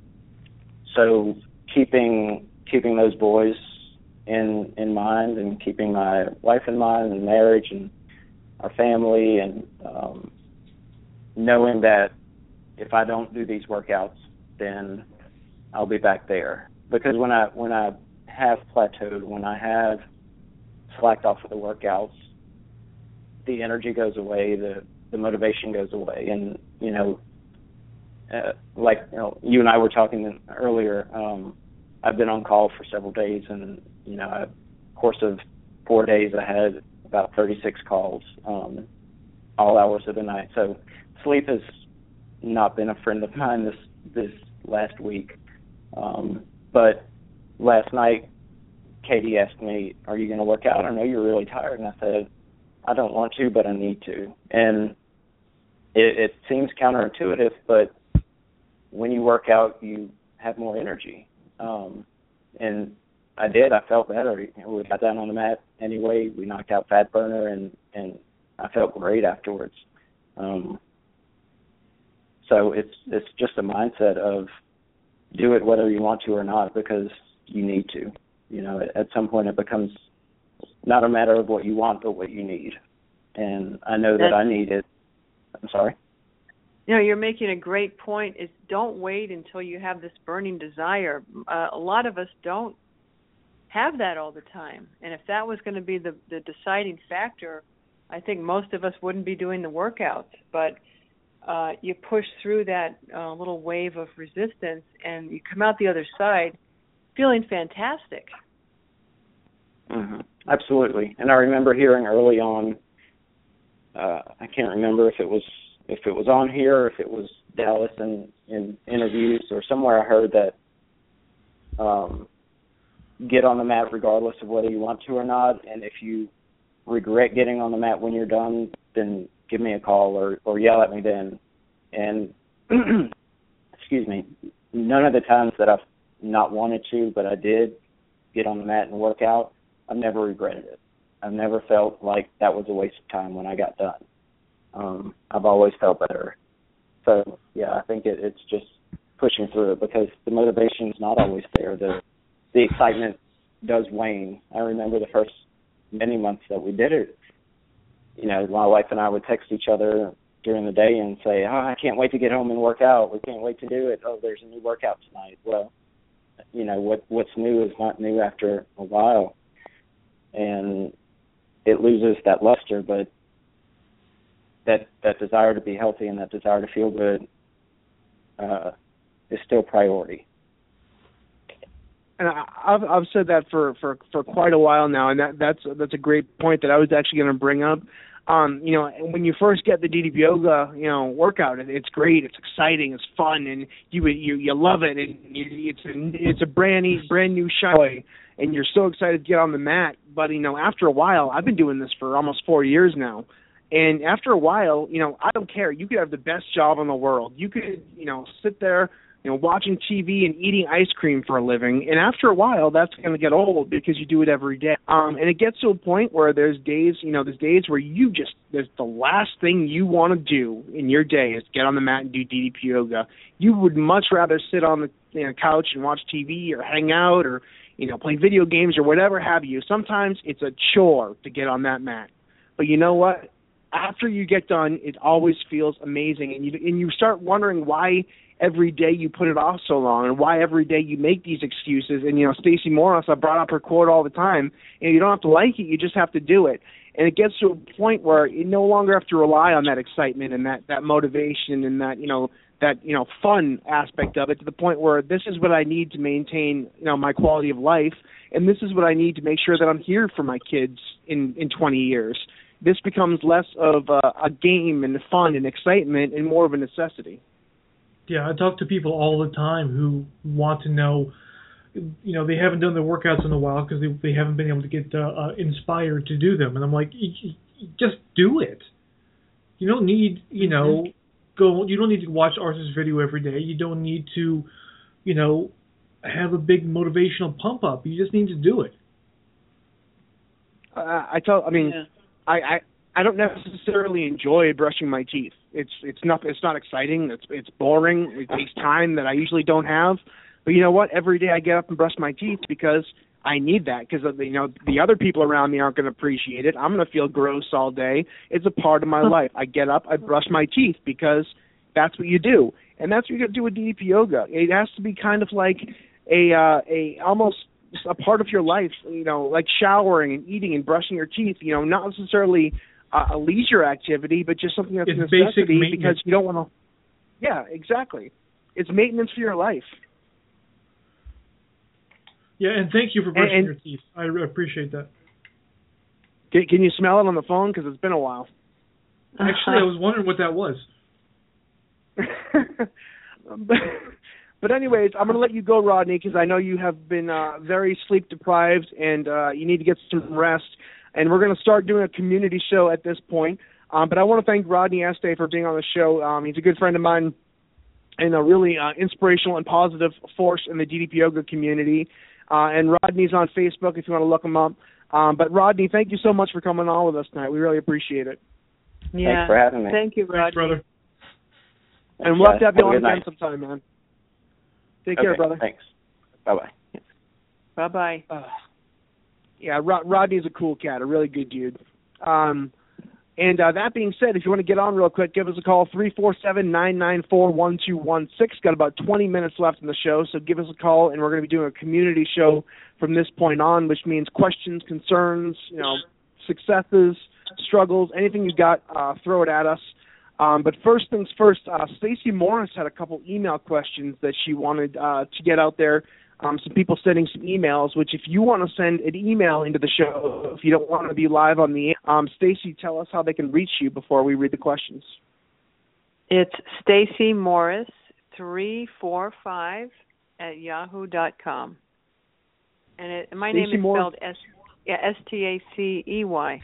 so keeping keeping those boys in in mind, and keeping my wife in mind, and marriage and our family, and um, knowing that if I don't do these workouts, then I'll be back there. Because when I when I have plateaued, when I have slacked off of the workouts, the energy goes away, the the motivation goes away, and you know, uh, like you know, you and I were talking earlier. Um, I've been on call for several days, and you know, a course of four days, I had about thirty-six calls, um, all hours of the night. So sleep has not been a friend of mine this this last week. Um, but last night, Katie asked me, "Are you going to work out? I know you're really tired." And I said, "I don't want to, but I need to." And it, it seems counterintuitive, but when you work out, you have more energy. Um, and I did. I felt better. You know, we got down on the mat anyway. We knocked out fat burner, and, and I felt great afterwards. Um, so it's it's just a mindset of do it whether you want to or not, because you need to. You know, at some point it becomes not a matter of what you want, but what you need. And I know that That's, I need it. I'm sorry? You know, you're making a great point. Is don't wait until you have this burning desire. Uh, a lot of us don't have that all the time. And if that was going to be the, the deciding factor, I think most of us wouldn't be doing the workouts. But uh, you push through that uh, little wave of resistance, and you come out the other side feeling fantastic. Mm-hmm. Absolutely. And I remember hearing early on, uh, I can't remember if it was if it was on here or if it was Dallas in, in interviews or somewhere, I heard that um, get on the mat regardless of whether you want to or not, and if you regret getting on the mat when you're done, then give me a call or, or yell at me then. And, excuse me, none of the times that I've not wanted to, but I did get on the mat and work out, I've never regretted it. I've never felt like that was a waste of time when I got done. Um, I've always felt better. So, yeah, I think it, it's just pushing through it because the motivation is not always there. The the excitement does wane. I remember the first many months that we did it. You know, my wife and I would text each other during the day and say, oh, I can't wait to get home and work out. We can't wait to do it. Oh, there's a new workout tonight. Well, you know, what what's new is not new after a while. And it loses that luster, but that that desire to be healthy and that desire to feel good uh, is still priority. And I, I've I've said that for, for, for quite a while now, and that that's that's a great point that I was actually going to bring up. Um, you know, when you first get the D D P Yoga, you know, workout, it, it's great, it's exciting, it's fun, and you you you love it, and you, it's a, it's a brand new brand new shine, and you're so excited to get on the mat. But you know, after a while, I've been doing this for almost four years now, and after a while, you know, I don't care. You could have the best job in the world. You could, you know, sit there, you know, watching T V and eating ice cream for a living, and after a while, that's going to get old because you do it every day. Um, and it gets to a point where there's days, you know, there's days where you just, there's the last thing you want to do in your day is get on the mat and do D D P Yoga. You would much rather sit on the you know, couch and watch T V or hang out or, you know, play video games or whatever have you. Sometimes it's a chore to get on that mat. But you know what? After you get done, it always feels amazing, and you and you start wondering why every day you put it off so long and why every day you make these excuses. And, you know, Stacey Morris, I brought up her quote all the time, and you don't have to like it, you just have to do it. And it gets to a point where you no longer have to rely on that excitement and that, that motivation and that, you know, that, you know, fun aspect of it to the point where this is what I need to maintain, you know, my quality of life, and this is what I need to make sure that I'm here for my kids in, in twenty years. This becomes less of a, a game and fun and excitement and more of a necessity. Yeah, I talk to people all the time who want to know, you know, they haven't done their workouts in a while because they, they haven't been able to get uh, uh, inspired to do them. And I'm like, just do it. You don't need, you know, go. You don't need to watch Arthur's video every day. You don't need to, you know, have a big motivational pump up. You just need to do it. Uh, I tell. I mean, yeah. I. I I don't necessarily enjoy brushing my teeth. It's it's not it's not exciting. It's it's boring. It takes time that I usually don't have. But you know what? Every day I get up and brush my teeth because I need that. Because you know the other people around me aren't going to appreciate it. I'm going to feel gross all day. It's a part of my life. I get up, I brush my teeth because that's what you do, and that's what you got to do with D D P Yoga. It has to be kind of like a uh, a almost a part of your life. You know, like showering and eating and brushing your teeth. You know, not necessarily a leisure activity, but just something that's it's a necessity because you don't want to. Yeah, exactly. It's maintenance for your life. Yeah, and thank you for brushing and, your teeth. I appreciate that. Can, can you smell it on the phone? Because it's been a while. Actually, I was wondering what that was. but, but anyways, I'm going to let you go, Rodney, because I know you have been uh, very sleep deprived and uh, you need to get some rest. And we're going to start doing a community show at this point. Um, but I want to thank Rodney Este for being on the show. Um, he's a good friend of mine and a really uh, inspirational and positive force in the D D P Yoga community. Uh, and Rodney's on Facebook if you want to look him up. Um, but, Rodney, thank you so much for coming on with us tonight. We really appreciate it. Yeah. Thanks for having me. Thank you, Rodney. Thanks, brother. And Thanks, we'll have to have you have on again night. sometime, man. Take okay, care, brother. Thanks. Bye-bye. Bye-bye. Uh, yeah, Rod- Rodney's a cool cat, a really good dude. Um, and uh, that being said, if you want to get on real quick, give us a call, three four seven, nine nine four, one two one six. Got about twenty minutes left in the show, so give us a call, and we're going to be doing a community show from this point on, which means questions, concerns, you know, successes, struggles, anything you got, uh, throw it at us. Um, but first things first, uh, Stacey Morris had a couple email questions that she wanted uh, to get out there. Um, some people sending some emails, which if you want to send an email into the show, if you don't want to be live on the air, um, Stacey, tell us how they can reach you before we read the questions. It's Stacey Morris three four five at yahoo dot com. And it, my Stacey name is Morris. spelled S, yeah, S T A C E Y.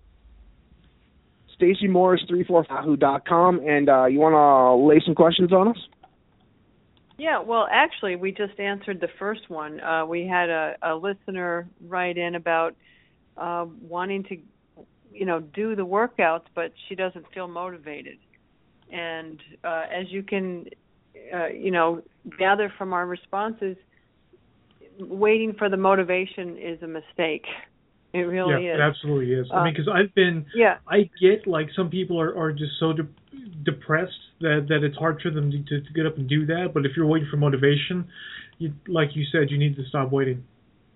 Stacey Morris three four five yahoo dot com, and uh, you want to lay some questions on us? Yeah, well, actually, we just answered the first one. Uh, we had a, a listener write in about uh, wanting to, you know, do the workouts, but she doesn't feel motivated. And uh, as you can, uh, you know, gather from our responses, waiting for the motivation is a mistake. It really yeah, is. It absolutely is. Uh, I mean, because I've been, yeah. I get like some people are, are just so de- depressed that, that it's hard for them to, to, to get up and do that. But if you're waiting for motivation, you, like you said, you need to stop waiting.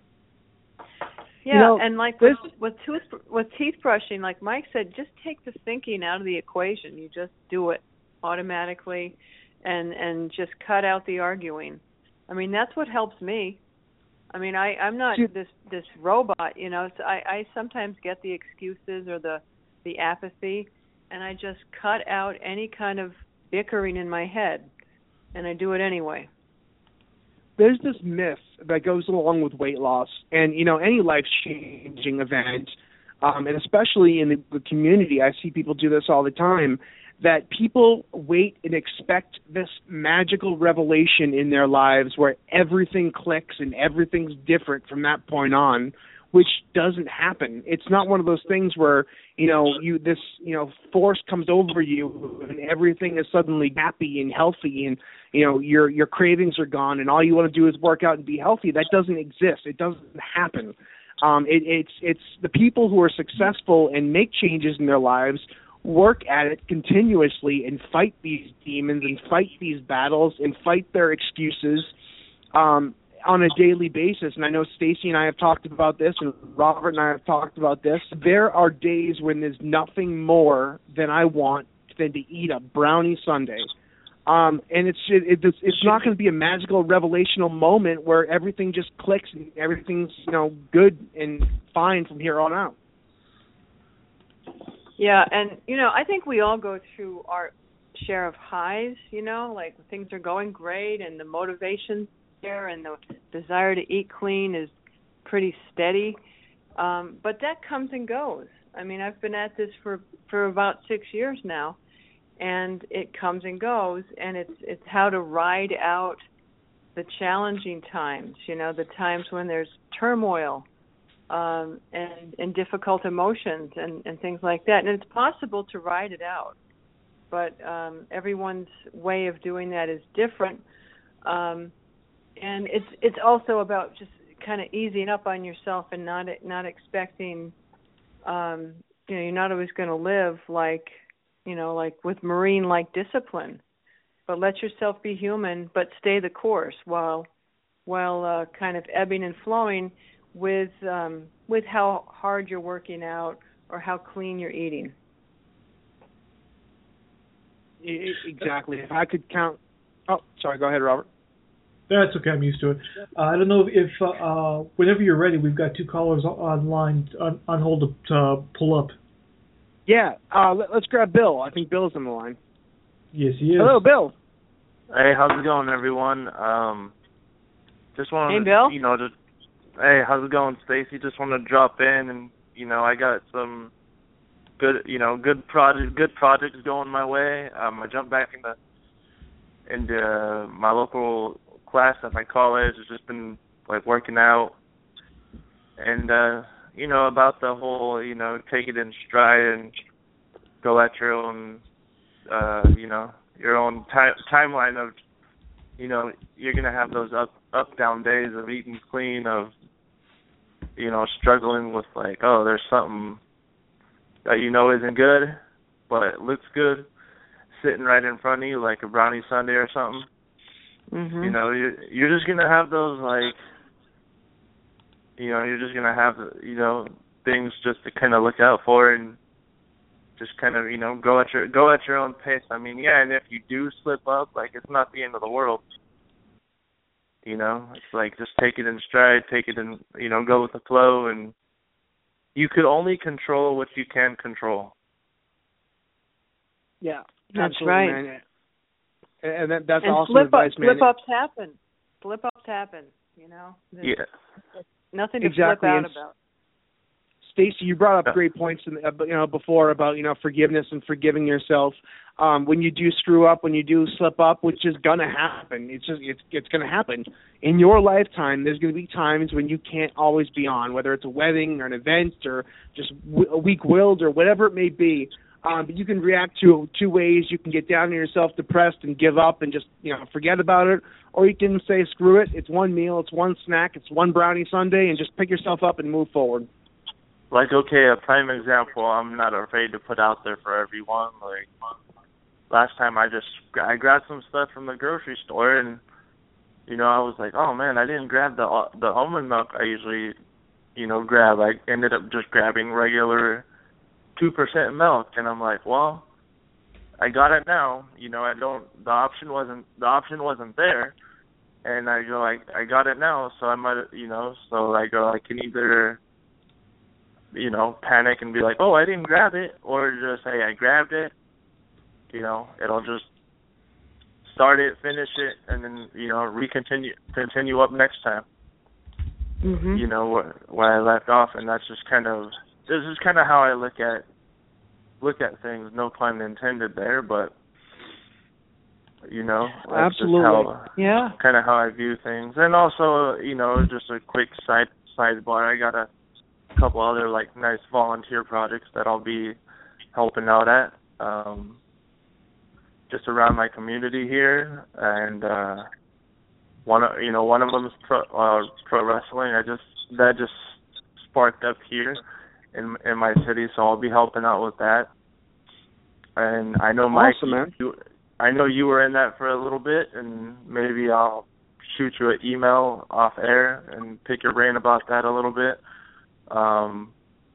Yeah, you know, and like with, with tooth with teeth brushing, like Mike said, just take the thinking out of the equation. You just do it automatically, and and just cut out the arguing. I mean, that's what helps me. I mean, I I'm not this this robot, you know. So I I sometimes get the excuses or the the apathy, and I just cut out any kind of bickering in my head, and I do it anyway. There's this myth that goes along with weight loss and, you know, any life-changing event, um, and especially in the, the community. I see people do this all the time, that people wait and expect this magical revelation in their lives where everything clicks and everything's different from that point on, which doesn't happen. It's not one of those things where, you know, you this, you know, force comes over you and everything is suddenly happy and healthy and, you know, your your cravings are gone and all you want to do is work out and be healthy. That doesn't exist. It doesn't happen. Um, it, it's it's the people who are successful and make changes in their lives work at it continuously and fight these demons and fight these battles and fight their excuses um, on a daily basis. And I know Stacy and I have talked about this, and Robert and I have talked about this. There are days when there's nothing more than I want than to eat a brownie sundae. Um, and it's it, it's, it's not going to be a magical, revelational moment where everything just clicks and everything's, you know, good and fine from here on out. Yeah, and, you know, I think we all go through our share of highs, you know, like things are going great and the motivation's there and the desire to eat clean is pretty steady. Um, but that comes and goes. I mean, I've been at this for, for about six years now, and it comes and goes, and it's it's how to ride out the challenging times, you know, the times when there's turmoil um, and, and difficult emotions and, and things like that. And it's possible to ride it out, but um, everyone's way of doing that is different. Um, and it's it's also about just kind of easing up on yourself and not not expecting, um, you know, you're not always going to live like, you know, like with Marine-like discipline, but let yourself be human, but stay the course while while uh, kind of ebbing and flowing with um, with how hard you're working out or how clean you're eating. Exactly. If I could count. Oh, sorry. Go ahead, Robert. That's okay. I'm used to it. Uh, I don't know if uh, uh, whenever you're ready, we've got two callers online on, on hold to uh, pull up. Yeah. Uh, let, let's grab Bill. I think Bill's on the line. Yes, he is. Hello, Bill. Hey, how's it going, everyone? Um, just wanted hey, Bill. to, you know, just hey, how's it going, Stacy? Just want to drop in, and you know, I got some good, you know, good project, good projects going my way. Um, I jumped back into into uh, my local class at my college. It's just been like working out, and uh, you know, about the whole, you know, take it in stride and go at your own, uh, you know, your own time timeline of, you know, you're gonna have those up up down days of eating clean, of, you know, struggling with like, oh, there's something that you know isn't good, but it looks good, sitting right in front of you like a brownie sundae or something. Mm-hmm. You know, you're, you're just going to have those, like, you know, you're just going to have, you know, things just to kind of look out for and just kind of, you know, go at your go at your own pace. I mean, yeah, and if you do slip up, like, it's not the end of the world. You know, it's like just take it in stride, take it in, you know, go with the flow, and you could only control what you can control. Yeah, that's absolutely, right. Man. And that, that's and awesome slip advice, up, man. Slip ups happen. Slip ups happen. You know. There's yeah. nothing to exactly. flip out and about. Stacy, you brought up great points, in, uh, you know, before about you know forgiveness and forgiving yourself. Um, when you do screw up, when you do slip up, which is gonna happen. It's just it's it's gonna happen in your lifetime. There's gonna be times when you can't always be on, whether it's a wedding or an event or just w- weak-willed or whatever it may be. Um, but you can react to two ways. You can get down on yourself, depressed, and give up and just you know forget about it, or you can say screw it. It's one meal, it's one snack, it's one brownie sundae, and just pick yourself up and move forward. Like, okay, a prime example, I'm not afraid to put out there for everyone. Like, last time I just, I grabbed some stuff from the grocery store, and, you know, I was like, oh, man, I didn't grab the the almond milk I usually, you know, grab. I ended up just grabbing regular two percent milk, and I'm like, well, I got it now. You know, I don't, the option wasn't, the option wasn't there. And I go, I, I got it now, so I might, you know, so I go, I can either, you know, panic and be like, oh, I didn't grab it, or just say I grabbed it. You know, it'll just start it, finish it, and then, you know, re-continue, continue up next time. Mm-hmm. You know, where, where I left off, and that's just kind of, this is kind of how I look at, look at things, no pun intended there, but, you know, that's absolutely, just how, yeah, kind of how I view things. And also, you know, just a quick side sidebar, I got a couple other, like, nice volunteer projects that I'll be helping out at, um, just around my community here, and, uh, one of, you know, one of them is pro, uh, pro wrestling. I just, that just sparked up here in in my city, so I'll be helping out with that. And I know Mike, awesome, man. you, I know you were in that for a little bit, and maybe I'll shoot you an email off air and pick your brain about that a little bit. Um,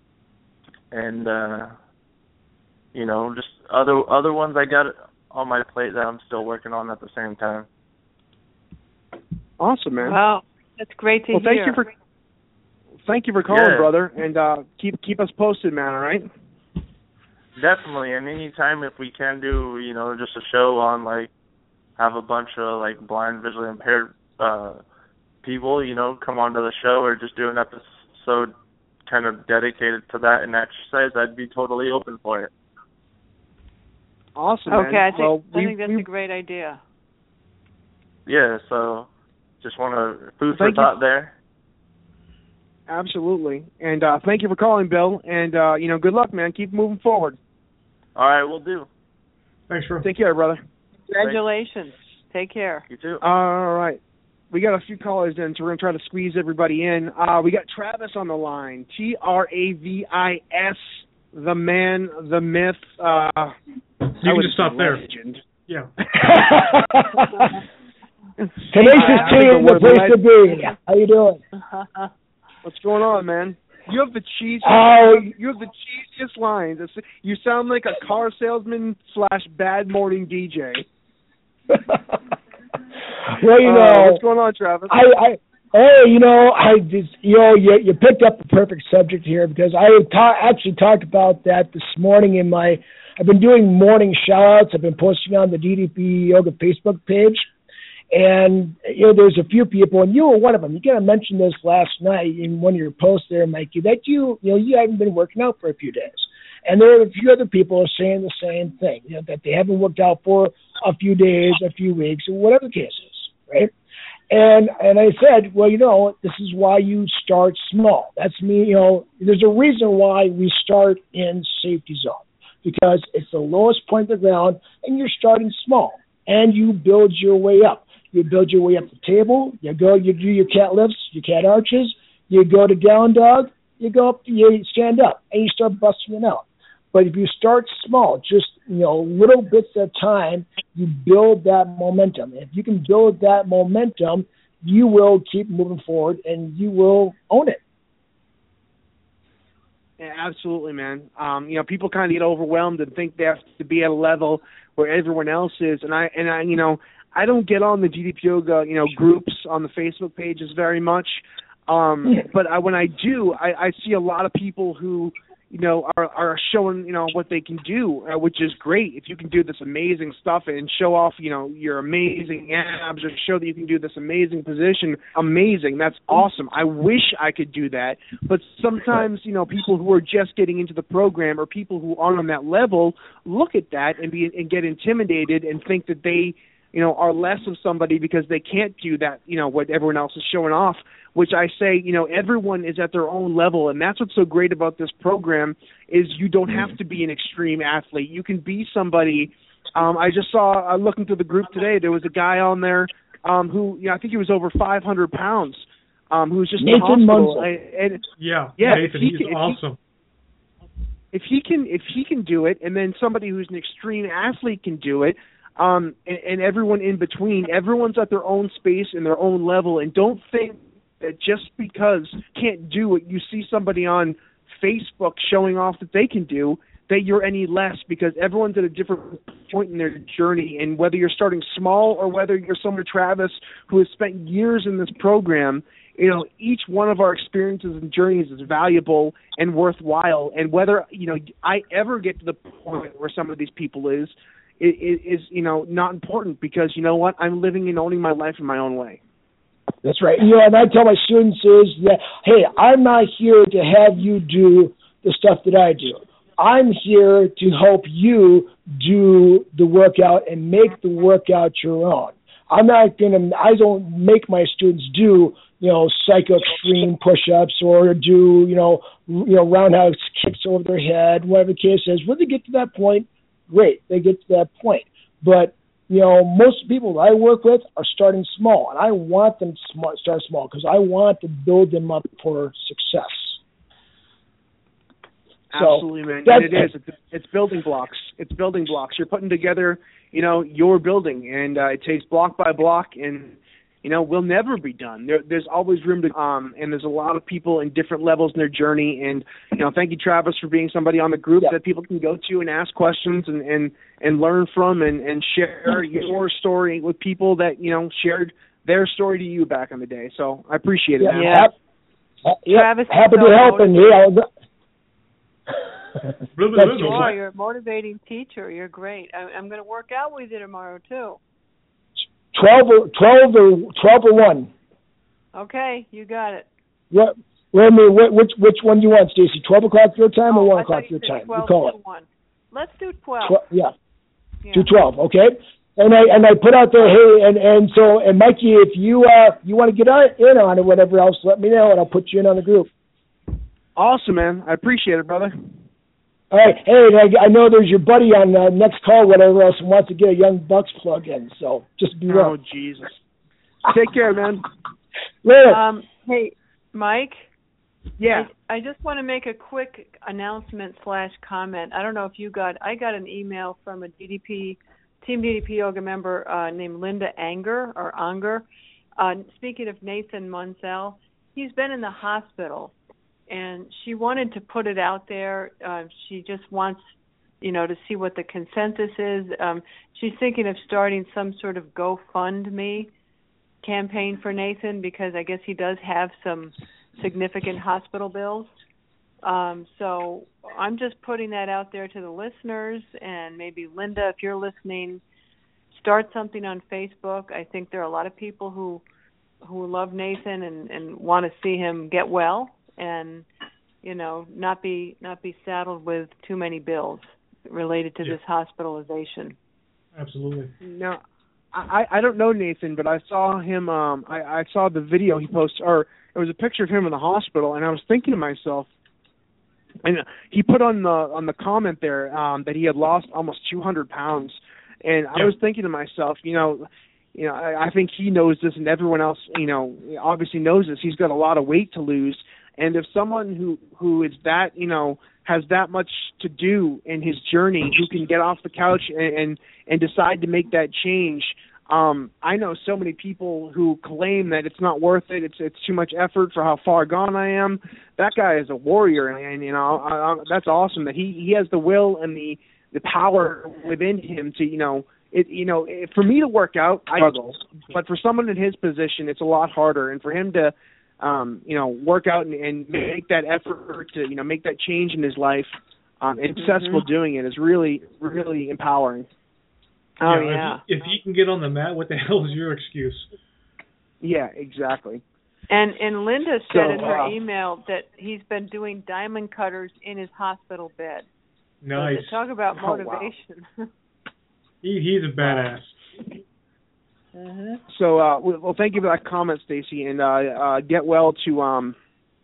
and, uh, you know, just other other ones I got on my plate that I'm still working on at the same time. Awesome, man. Wow, that's great to well, hear. Thank you for thank you for calling, yeah. brother, and uh, keep keep us posted, man. All right. Definitely, and anytime if we can do, you know, just a show on, like, have a bunch of, like, blind, visually impaired uh, people, you know, come onto the show, or just do an episode kind of dedicated to that and exercise, I'd be totally open for it. Awesome, okay, man. I think, well, I we, think that's we, a great idea. Yeah, so just want to food for Thank thought you. there. Absolutely. And uh, thank you for calling, Bill. And, uh, you know, good luck, man. Keep moving forward. All right, we'll do. Thanks, bro. Take care, brother. Congratulations. Take care. You too. All right. We got a few callers in, so we're going to try to squeeze everybody in. Uh, we got Travis on the line. T R A V I S, the man, the myth. Uh, you can just stop there. Legend. Yeah. Tenacious Team, the place to be. How you doing? What's going on, man? You have the cheese. Oh, you have the cheesiest lines. It's, you sound like a car salesman slash bad morning D J. Well, you know, uh, what's going on, Travis? I, I, hey, you know, I just, you know, you, you picked up the perfect subject here, because I ta- actually talked about that this morning in my. I've been doing morning shout-outs. I've been posting on the D D P Yoga Facebook page. And, you know, there's a few people, and you were one of them. You kind of mentioned this last night in one of your posts there, Mikey, that you, you know, you haven't been working out for a few days. And there are a few other people who are saying the same thing, you know, that they haven't worked out for a few days, a few weeks, or whatever the case is, right? And and I said, well, you know, this is why you start small. That's me, you know, there's a reason why we start in safety zone, because it's the lowest point of the ground, and you're starting small, and you build your way up. You build your way up the table. You go, you do your cat lifts, your cat arches. You go to down dog. You go up, you stand up, and you start busting it out. But if you start small, just, you know, little bits at a time, you build that momentum. If you can build that momentum, you will keep moving forward, and you will own it. Yeah, absolutely, man. Um, you know, people kind of get overwhelmed and think they have to be at a level where everyone else is, and I, and I, you know. I don't get on the D D P Yoga, you know, groups on the Facebook pages very much, um, but I, when I do, I, I see a lot of people who, you know, are, are showing, you know, what they can do, uh, which is great. If you can do this amazing stuff and show off, you know, your amazing abs or show that you can do this amazing position, amazing. That's awesome. I wish I could do that. But sometimes, you know, people who are just getting into the program or people who aren't on that level look at that and be and get intimidated and think that they, you know, are less of somebody because they can't do that, you know, what everyone else is showing off, which I say, you know, everyone is at their own level. And that's what's so great about this program is you don't have to be an extreme athlete. You can be somebody. Um, I just saw, uh, looking through the group today, there was a guy on there um, who, you know, I think he was over five hundred pounds, um, who was just in the hospital. And, and, yeah, yeah, Nathan, he he's can, awesome. If he, if he can, if he can do it, and then somebody who's an extreme athlete can do it, Um, and, and everyone in between, everyone's at their own space and their own level, and don't think that just because you can't do it, you see somebody on Facebook showing off that they can do, that you're any less, because everyone's at a different point in their journey, and whether you're starting small or whether you're someone, Travis, who has spent years in this program, you know, each one of our experiences and journeys is valuable and worthwhile, and whether, you know, I ever get to the point where some of these people is, It is, you know, not important, because you know what? I'm living and owning my life in my own way. That's right. You know, and I tell my students is that, hey, I'm not here to have you do the stuff that I do. I'm here to help you do the workout and make the workout your own. I'm not going to, I don't make my students do, you know, psycho extreme push-ups or do, you know, you know, roundhouse kicks over their head, whatever the case is. When they get to that point, great, they get to that point. But, you know, most people that I work with are starting small, and I want them to start small because I want to build them up for success. Absolutely, man. And it is. It's, it's building blocks. It's building blocks. You're putting together, you know, your building, and uh, it takes block by block, and, you know, we'll never be done. There, there's always room to, um, and there's a lot of people in different levels in their journey. And, you know, thank you, Travis, for being somebody on the group yeah. that people can go to and ask questions and, and, and learn from and, and share your story with people that, you know, shared their story to you back in the day. So I appreciate it. Yeah. Man. yeah. yeah. Travis, happy so to help. And, yeah. You are. You're a motivating teacher. You're great. I, I'm going to work out with you tomorrow, too. Twelve or twelve or twelve or one. Okay, you got it. What? Wait a minute. What, which which one do you want, Stacy? Twelve o'clock your time or oh, one I o'clock you your time? twelve You call it. one. Let's do twelve. Tw- yeah. yeah. Do twelve. Okay. And I and I put out there, hey, and and so and Mikey, if you uh you want to get on, in on it, whatever else, let me know, and I'll put you in on the group. Awesome, man. I appreciate it, brother. All right. Hey, I, I know there's your buddy on uh, next call, whatever else, who wants to get a Young Bucks plug in. So just be Oh, real. Jesus. Take care, man. Later. Um, hey, Mike. Yeah. I, I just want to make a quick announcement slash comment. I don't know if you got. I got an email from a D D P Team D D P Yoga member uh, named Linda Anger or Unger. Uh, speaking of Nathan Munsell, he's been in the hospital. And she wanted to put it out there. Uh, she just wants, you know, to see what the consensus is. Um, she's thinking of starting some sort of GoFundMe campaign for Nathan because I guess he does have some significant hospital bills. Um, so I'm just putting that out there to the listeners, and maybe Linda, if you're listening, start something on Facebook. I think there are a lot of people who who love Nathan and, and want to see him get well. And, you know, not be not be saddled with too many bills related to yeah. this hospitalization. Absolutely. No, I, I don't know Nathan, but I saw him. Um, I, I saw the video he posted, or it was a picture of him in the hospital, and I was thinking to myself, and he put on the on the comment there um, that he had lost almost two hundred pounds, and I yeah. was thinking to myself, you know. You know, I, I think he knows this, and everyone else, you know, obviously knows this. He's got a lot of weight to lose, and if someone who who is that, you know, has that much to do in his journey, who can get off the couch and and, and decide to make that change, um, I know so many people who claim that it's not worth it. It's it's too much effort for how far gone I am. That guy is a warrior, and, and you know, I, I, that's awesome that he he has the will and the the power within him to, you know. It, you know, for me to work out, I struggle. But for someone in his position, it's a lot harder. And for him to um, you know, work out and, and make that effort to, you know, make that change in his life, um, and successful Mm-hmm. doing it is really, really empowering. Oh, yeah. yeah. If, if he can get on the mat, what the hell is your excuse? Yeah, exactly. And and Linda said So, in her uh, email that he's been doing diamond cutters in his hospital bed. Nice. So talk about Oh, wow. motivation. He he's a badass. uh-huh. So, uh, well, thank you for that comment, Stacy, and uh, uh, get well to um,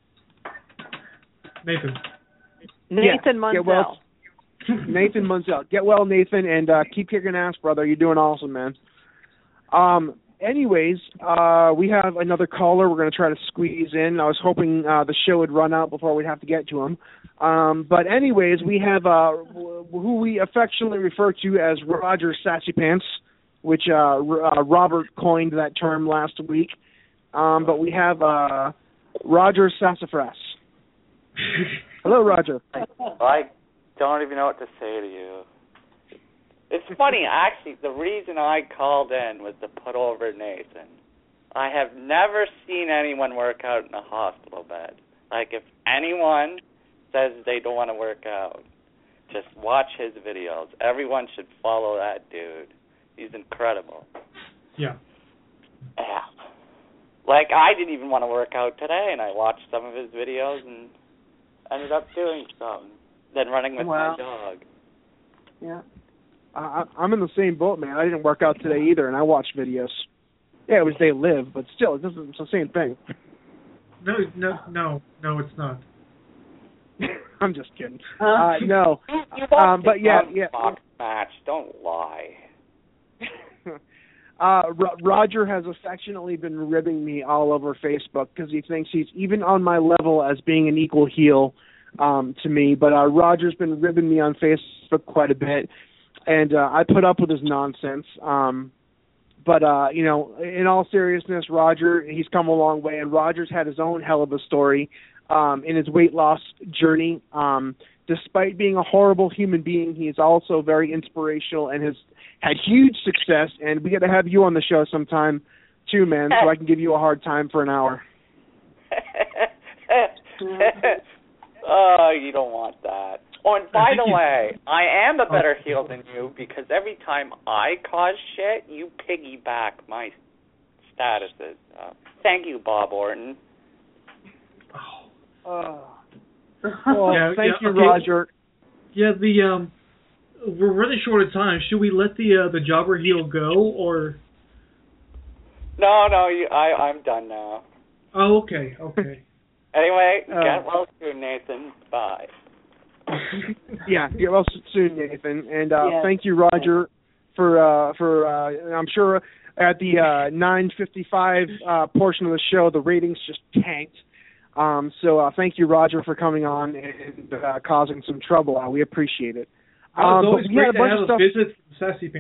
Nathan. Nathan yeah, Munzel. Get well, Nathan Munzel. Get well, Nathan, and uh, keep kicking ass, brother. You're doing awesome, man. Um. Anyways, uh, we have another caller we're going to try to squeeze in. I was hoping uh, the show would run out before we'd have to get to him. Um, but anyways, we have uh, who we affectionately refer to as Roger Sassy Pants, which uh, uh, Robert coined that term last week. Um, but we have uh, Roger Sassafras. Hello, Roger. I don't even know what to say to you. It's funny, actually, the reason I called in was to put over Nathan. I have never seen anyone work out in a hospital bed. Like, if anyone says they don't want to work out, just watch his videos. Everyone should follow that dude. He's incredible. Yeah. Yeah. Like, I didn't even want to work out today, and I watched some of his videos and ended up doing some. Then running with Wow. my dog. Yeah. I, I'm in the same boat, man. I didn't work out today either, and I watched videos. Yeah, it was They Live, but still, it doesn't, it's the same thing. No, no, no, no, it's not. I'm just kidding. Uh, no. You, you Um, watched but the yeah, Young yeah. Fox match. Don't lie. uh, Ro- Roger has affectionately been ribbing me all over Facebook because he thinks he's even on my level as being an equal heel um, to me. But uh, Roger's been ribbing me on Facebook quite a bit, and uh, I put up with his nonsense. Um, but, uh, you know, in all seriousness, Roger, he's come a long way, and Roger's had his own hell of a story um, in his weight loss journey. Um, despite being a horrible human being, he is also very inspirational and has had huge success, and we got to have you on the show sometime too, man, so I can give you a hard time for an hour. Oh, you don't want that. Oh, and by the way, I am a better heel than you because every time I cause shit, you piggyback my statuses. Uh, thank you, Bob Orton. Oh. Well, Yeah, thank yeah, you, okay. Roger. Yeah, the um, we're running short of time. Should we let the uh, the jobber heel go, or? No, no, you, I, I'm done now. Oh, okay, okay. Anyway, Uh, get well soon, Nathan. Bye. Yeah, get well soon, Nathan. And uh, Yes. thank you, Roger, for uh, for uh, I'm sure at the uh, nine fifty-five uh, portion of the show, the ratings just tanked. Um, so uh, thank you, Roger, for coming on and uh, causing some trouble. Uh, we appreciate it. Oh, Um, it's but always we had great a to bunch have of a stuff. visit from Sassy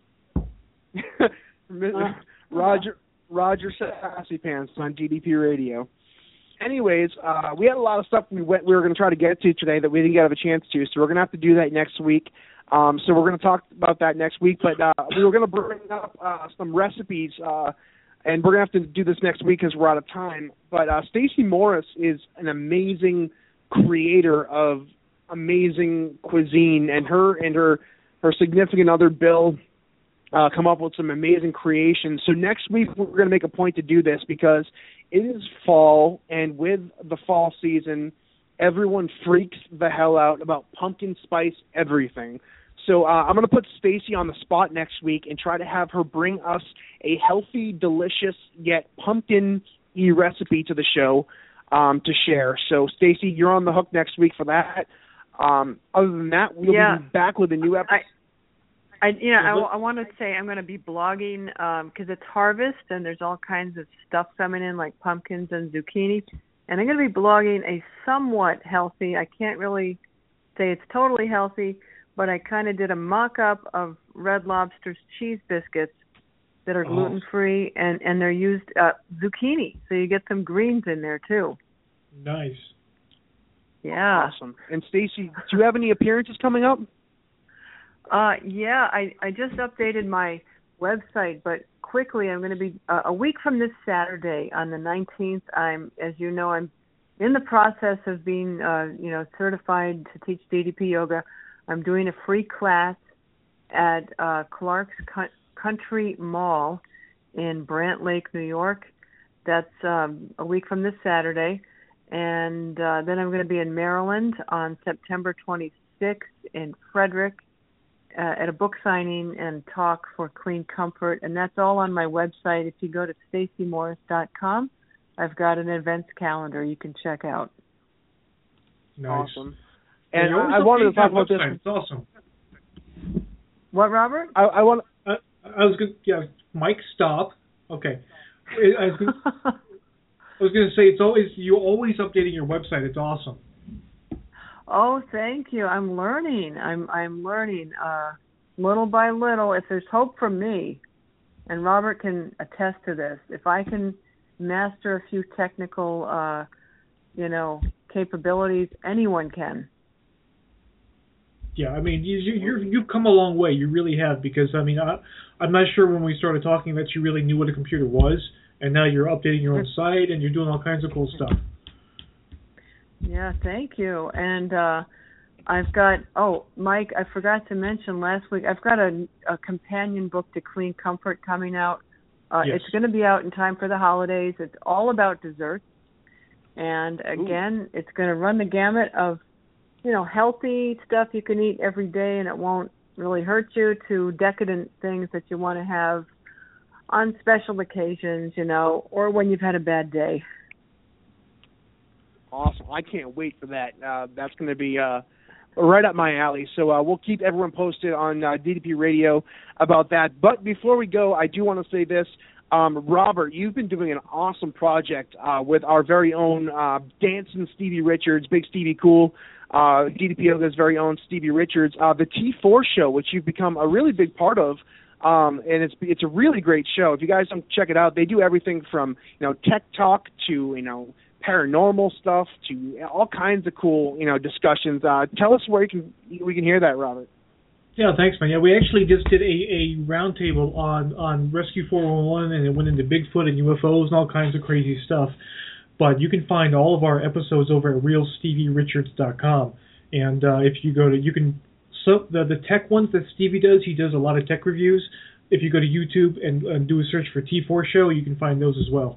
Pants. Roger Roger Sassy Pants on D D P Radio. Anyways, uh, we had a lot of stuff we went we were going to try to get to today that we didn't get a chance to, so we're going to have to do that next week. Um, so we're going to talk about that next week. But uh, we were going to bring up uh, some recipes, uh, and we're going to have to do this next week because we're out of time. But uh, Stacey Morris is an amazing creator of amazing cuisine, and her and her her significant other Bill uh, come up with some amazing creations. So next week we're going to make a point to do this because it is fall, and with the fall season, everyone freaks the hell out about pumpkin spice everything. So uh, I'm going to put Stacey on the spot next week and try to have her bring us a healthy, delicious, yet pumpkin-y recipe to the show um, to share. So, Stacey, you're on the hook next week for that. Um, other than that, we'll Yeah. be back with a new episode. I, you know, I, w- I want to say I'm going to be blogging because it's harvest and there's all kinds of stuff coming in like pumpkins and zucchini. And I'm going to be blogging a somewhat healthy, I can't really say it's totally healthy, but I kind of did a mock-up of Red Lobster's cheese biscuits that are Oh. gluten-free and, and they're used uh, zucchini. So you get some greens in there too. Nice. Yeah. Awesome. And, Stacey, do you have any appearances coming up? Uh, yeah, I, I just updated my website, but quickly, I'm going to be uh, a week from this Saturday on the nineteenth. I'm, as you know, I'm in the process of being, uh, you know, certified to teach D D P yoga. I'm doing a free class at uh, Clark's Co- Country Mall in Brant Lake, New York. That's um, a week from this Saturday. And uh, then I'm going to be in Maryland on September twenty-sixth in Frederick uh, at a book signing and talk for Clean Comfort. And that's all on my website. If you go to stacy morris dot com, I've got an events calendar you can check out. Nice. Awesome. And And I, I wanted to talk about this. It's awesome. What, Robert? I, I want. I, I was going. Yeah, Mike, stop. Okay. I was going. I was going to say it's always you're always updating your website. It's awesome. Oh, thank you. I'm learning. I'm I'm learning uh, little by little. If there's hope from me, and Robert can attest to this, if I can master a few technical, uh, you know, capabilities, anyone can. Yeah, I mean, you, you, you're, you've come a long way. You really have, because, I mean, I, I'm not sure when we started talking that you really knew what a computer was, and now you're updating your own site, and you're doing all kinds of cool stuff. Yeah, thank you. And uh, I've got, oh, Mike, I forgot to mention last week, I've got a, a companion book to Clean Comfort coming out. Uh, Yes. It's going to be out in time for the holidays. It's all about desserts. And, again, Ooh. It's going to run the gamut of, you know, healthy stuff you can eat every day and it won't really hurt you, to decadent things that you want to have on special occasions, you know, or when you've had a bad day. Awesome. I can't wait for that. Uh, that's going to be uh, right up my alley. So uh, we'll keep everyone posted on uh, D D P Radio about that. But before we go, I do want to say this. Um, Robert, you've been doing an awesome project uh, with our very own uh, Dancing Stevie Richards, Big Stevie Cool, uh, D D P Yoga's very own Stevie Richards, uh, the T four show, which you've become a really big part of. Um, and it's it's a really great show. If you guys don't check it out, they do everything from, you know, tech talk to, you know, paranormal stuff to all kinds of cool, you know, discussions. Uh, tell us where you can we can hear that, Robert. Yeah, thanks, man. Yeah, we actually just did a, a roundtable on, on Rescue four one one, and it went into Bigfoot and U F Os and all kinds of crazy stuff. But you can find all of our episodes over at real stevie richards dot com. And uh, if you go to, you can, so the, the tech ones that Stevie does, he does a lot of tech reviews. If you go to YouTube and, and do a search for T four Show, you can find those as well.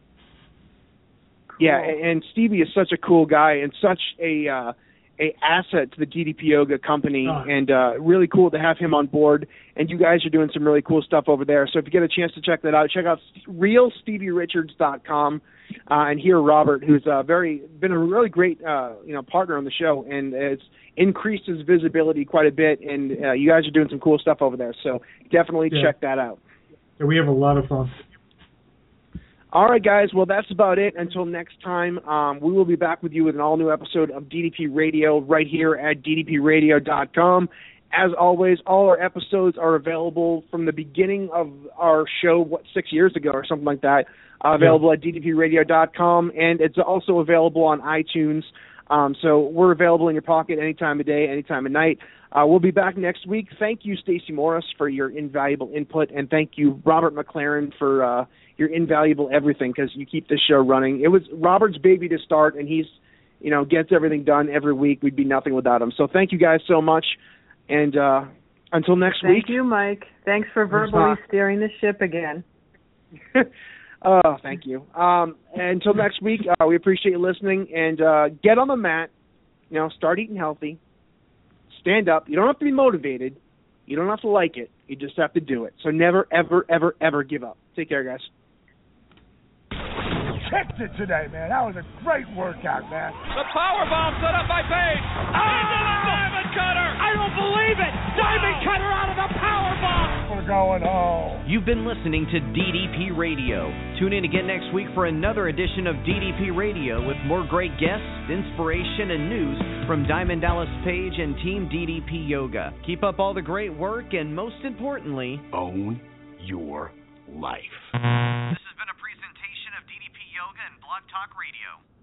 Yeah, and Stevie is such a cool guy and such a uh, a asset to the D D P Yoga company, oh. and uh, really cool to have him on board. And you guys are doing some really cool stuff over there. So if you get a chance to check that out, check out real stevie richards dot com uh, and hear Robert, who's uh, very been a really great uh, you know partner on the show, and it's increased his visibility quite a bit. And uh, you guys are doing some cool stuff over there. So definitely yeah. check that out. Yeah, we have a lot of fun. All right, guys. Well, that's about it. Until next time, um, we will be back with you with an all-new episode of D D P Radio right here at d d p radio dot com. As always, all our episodes are available from the beginning of our show, what, six years ago or something like that, uh, available yeah. at d d p radio dot com, and it's also available on iTunes. Um, so we're available in your pocket any time of day, any time of night. Uh, we'll be back next week. Thank you, Stacy Morris, for your invaluable input, and thank you, Robert McLaren, for uh, your invaluable everything, because you keep this show running. It was Robert's baby to start, and he's, you know, gets everything done every week. We'd be nothing without him. So thank you guys so much, and uh, until next thank week. Thank you, Mike. Thanks for verbally steering the ship again. Oh, thank you. Um, until next week, uh, we appreciate you listening, and uh, get on the mat. You know, start eating healthy. Stand up. You don't have to be motivated. You don't have to like it. You just have to do it. So never, ever, ever, ever give up. Take care, guys. Kicked it today, man. That was a great workout, man. The power bomb set up by Page. Oh! Into the Diamond Cutter. I don't believe it. Diamond oh! Cutter out of the power bomb. We're going home. You've been listening to D D P Radio. Tune in again next week for another edition of D D P Radio with more great guests, inspiration, and news from Diamond Dallas Page and Team D D P Yoga. Keep up all the great work, and most importantly, own your life. This has been a presentation of D D P Yoga and Blog Talk Radio.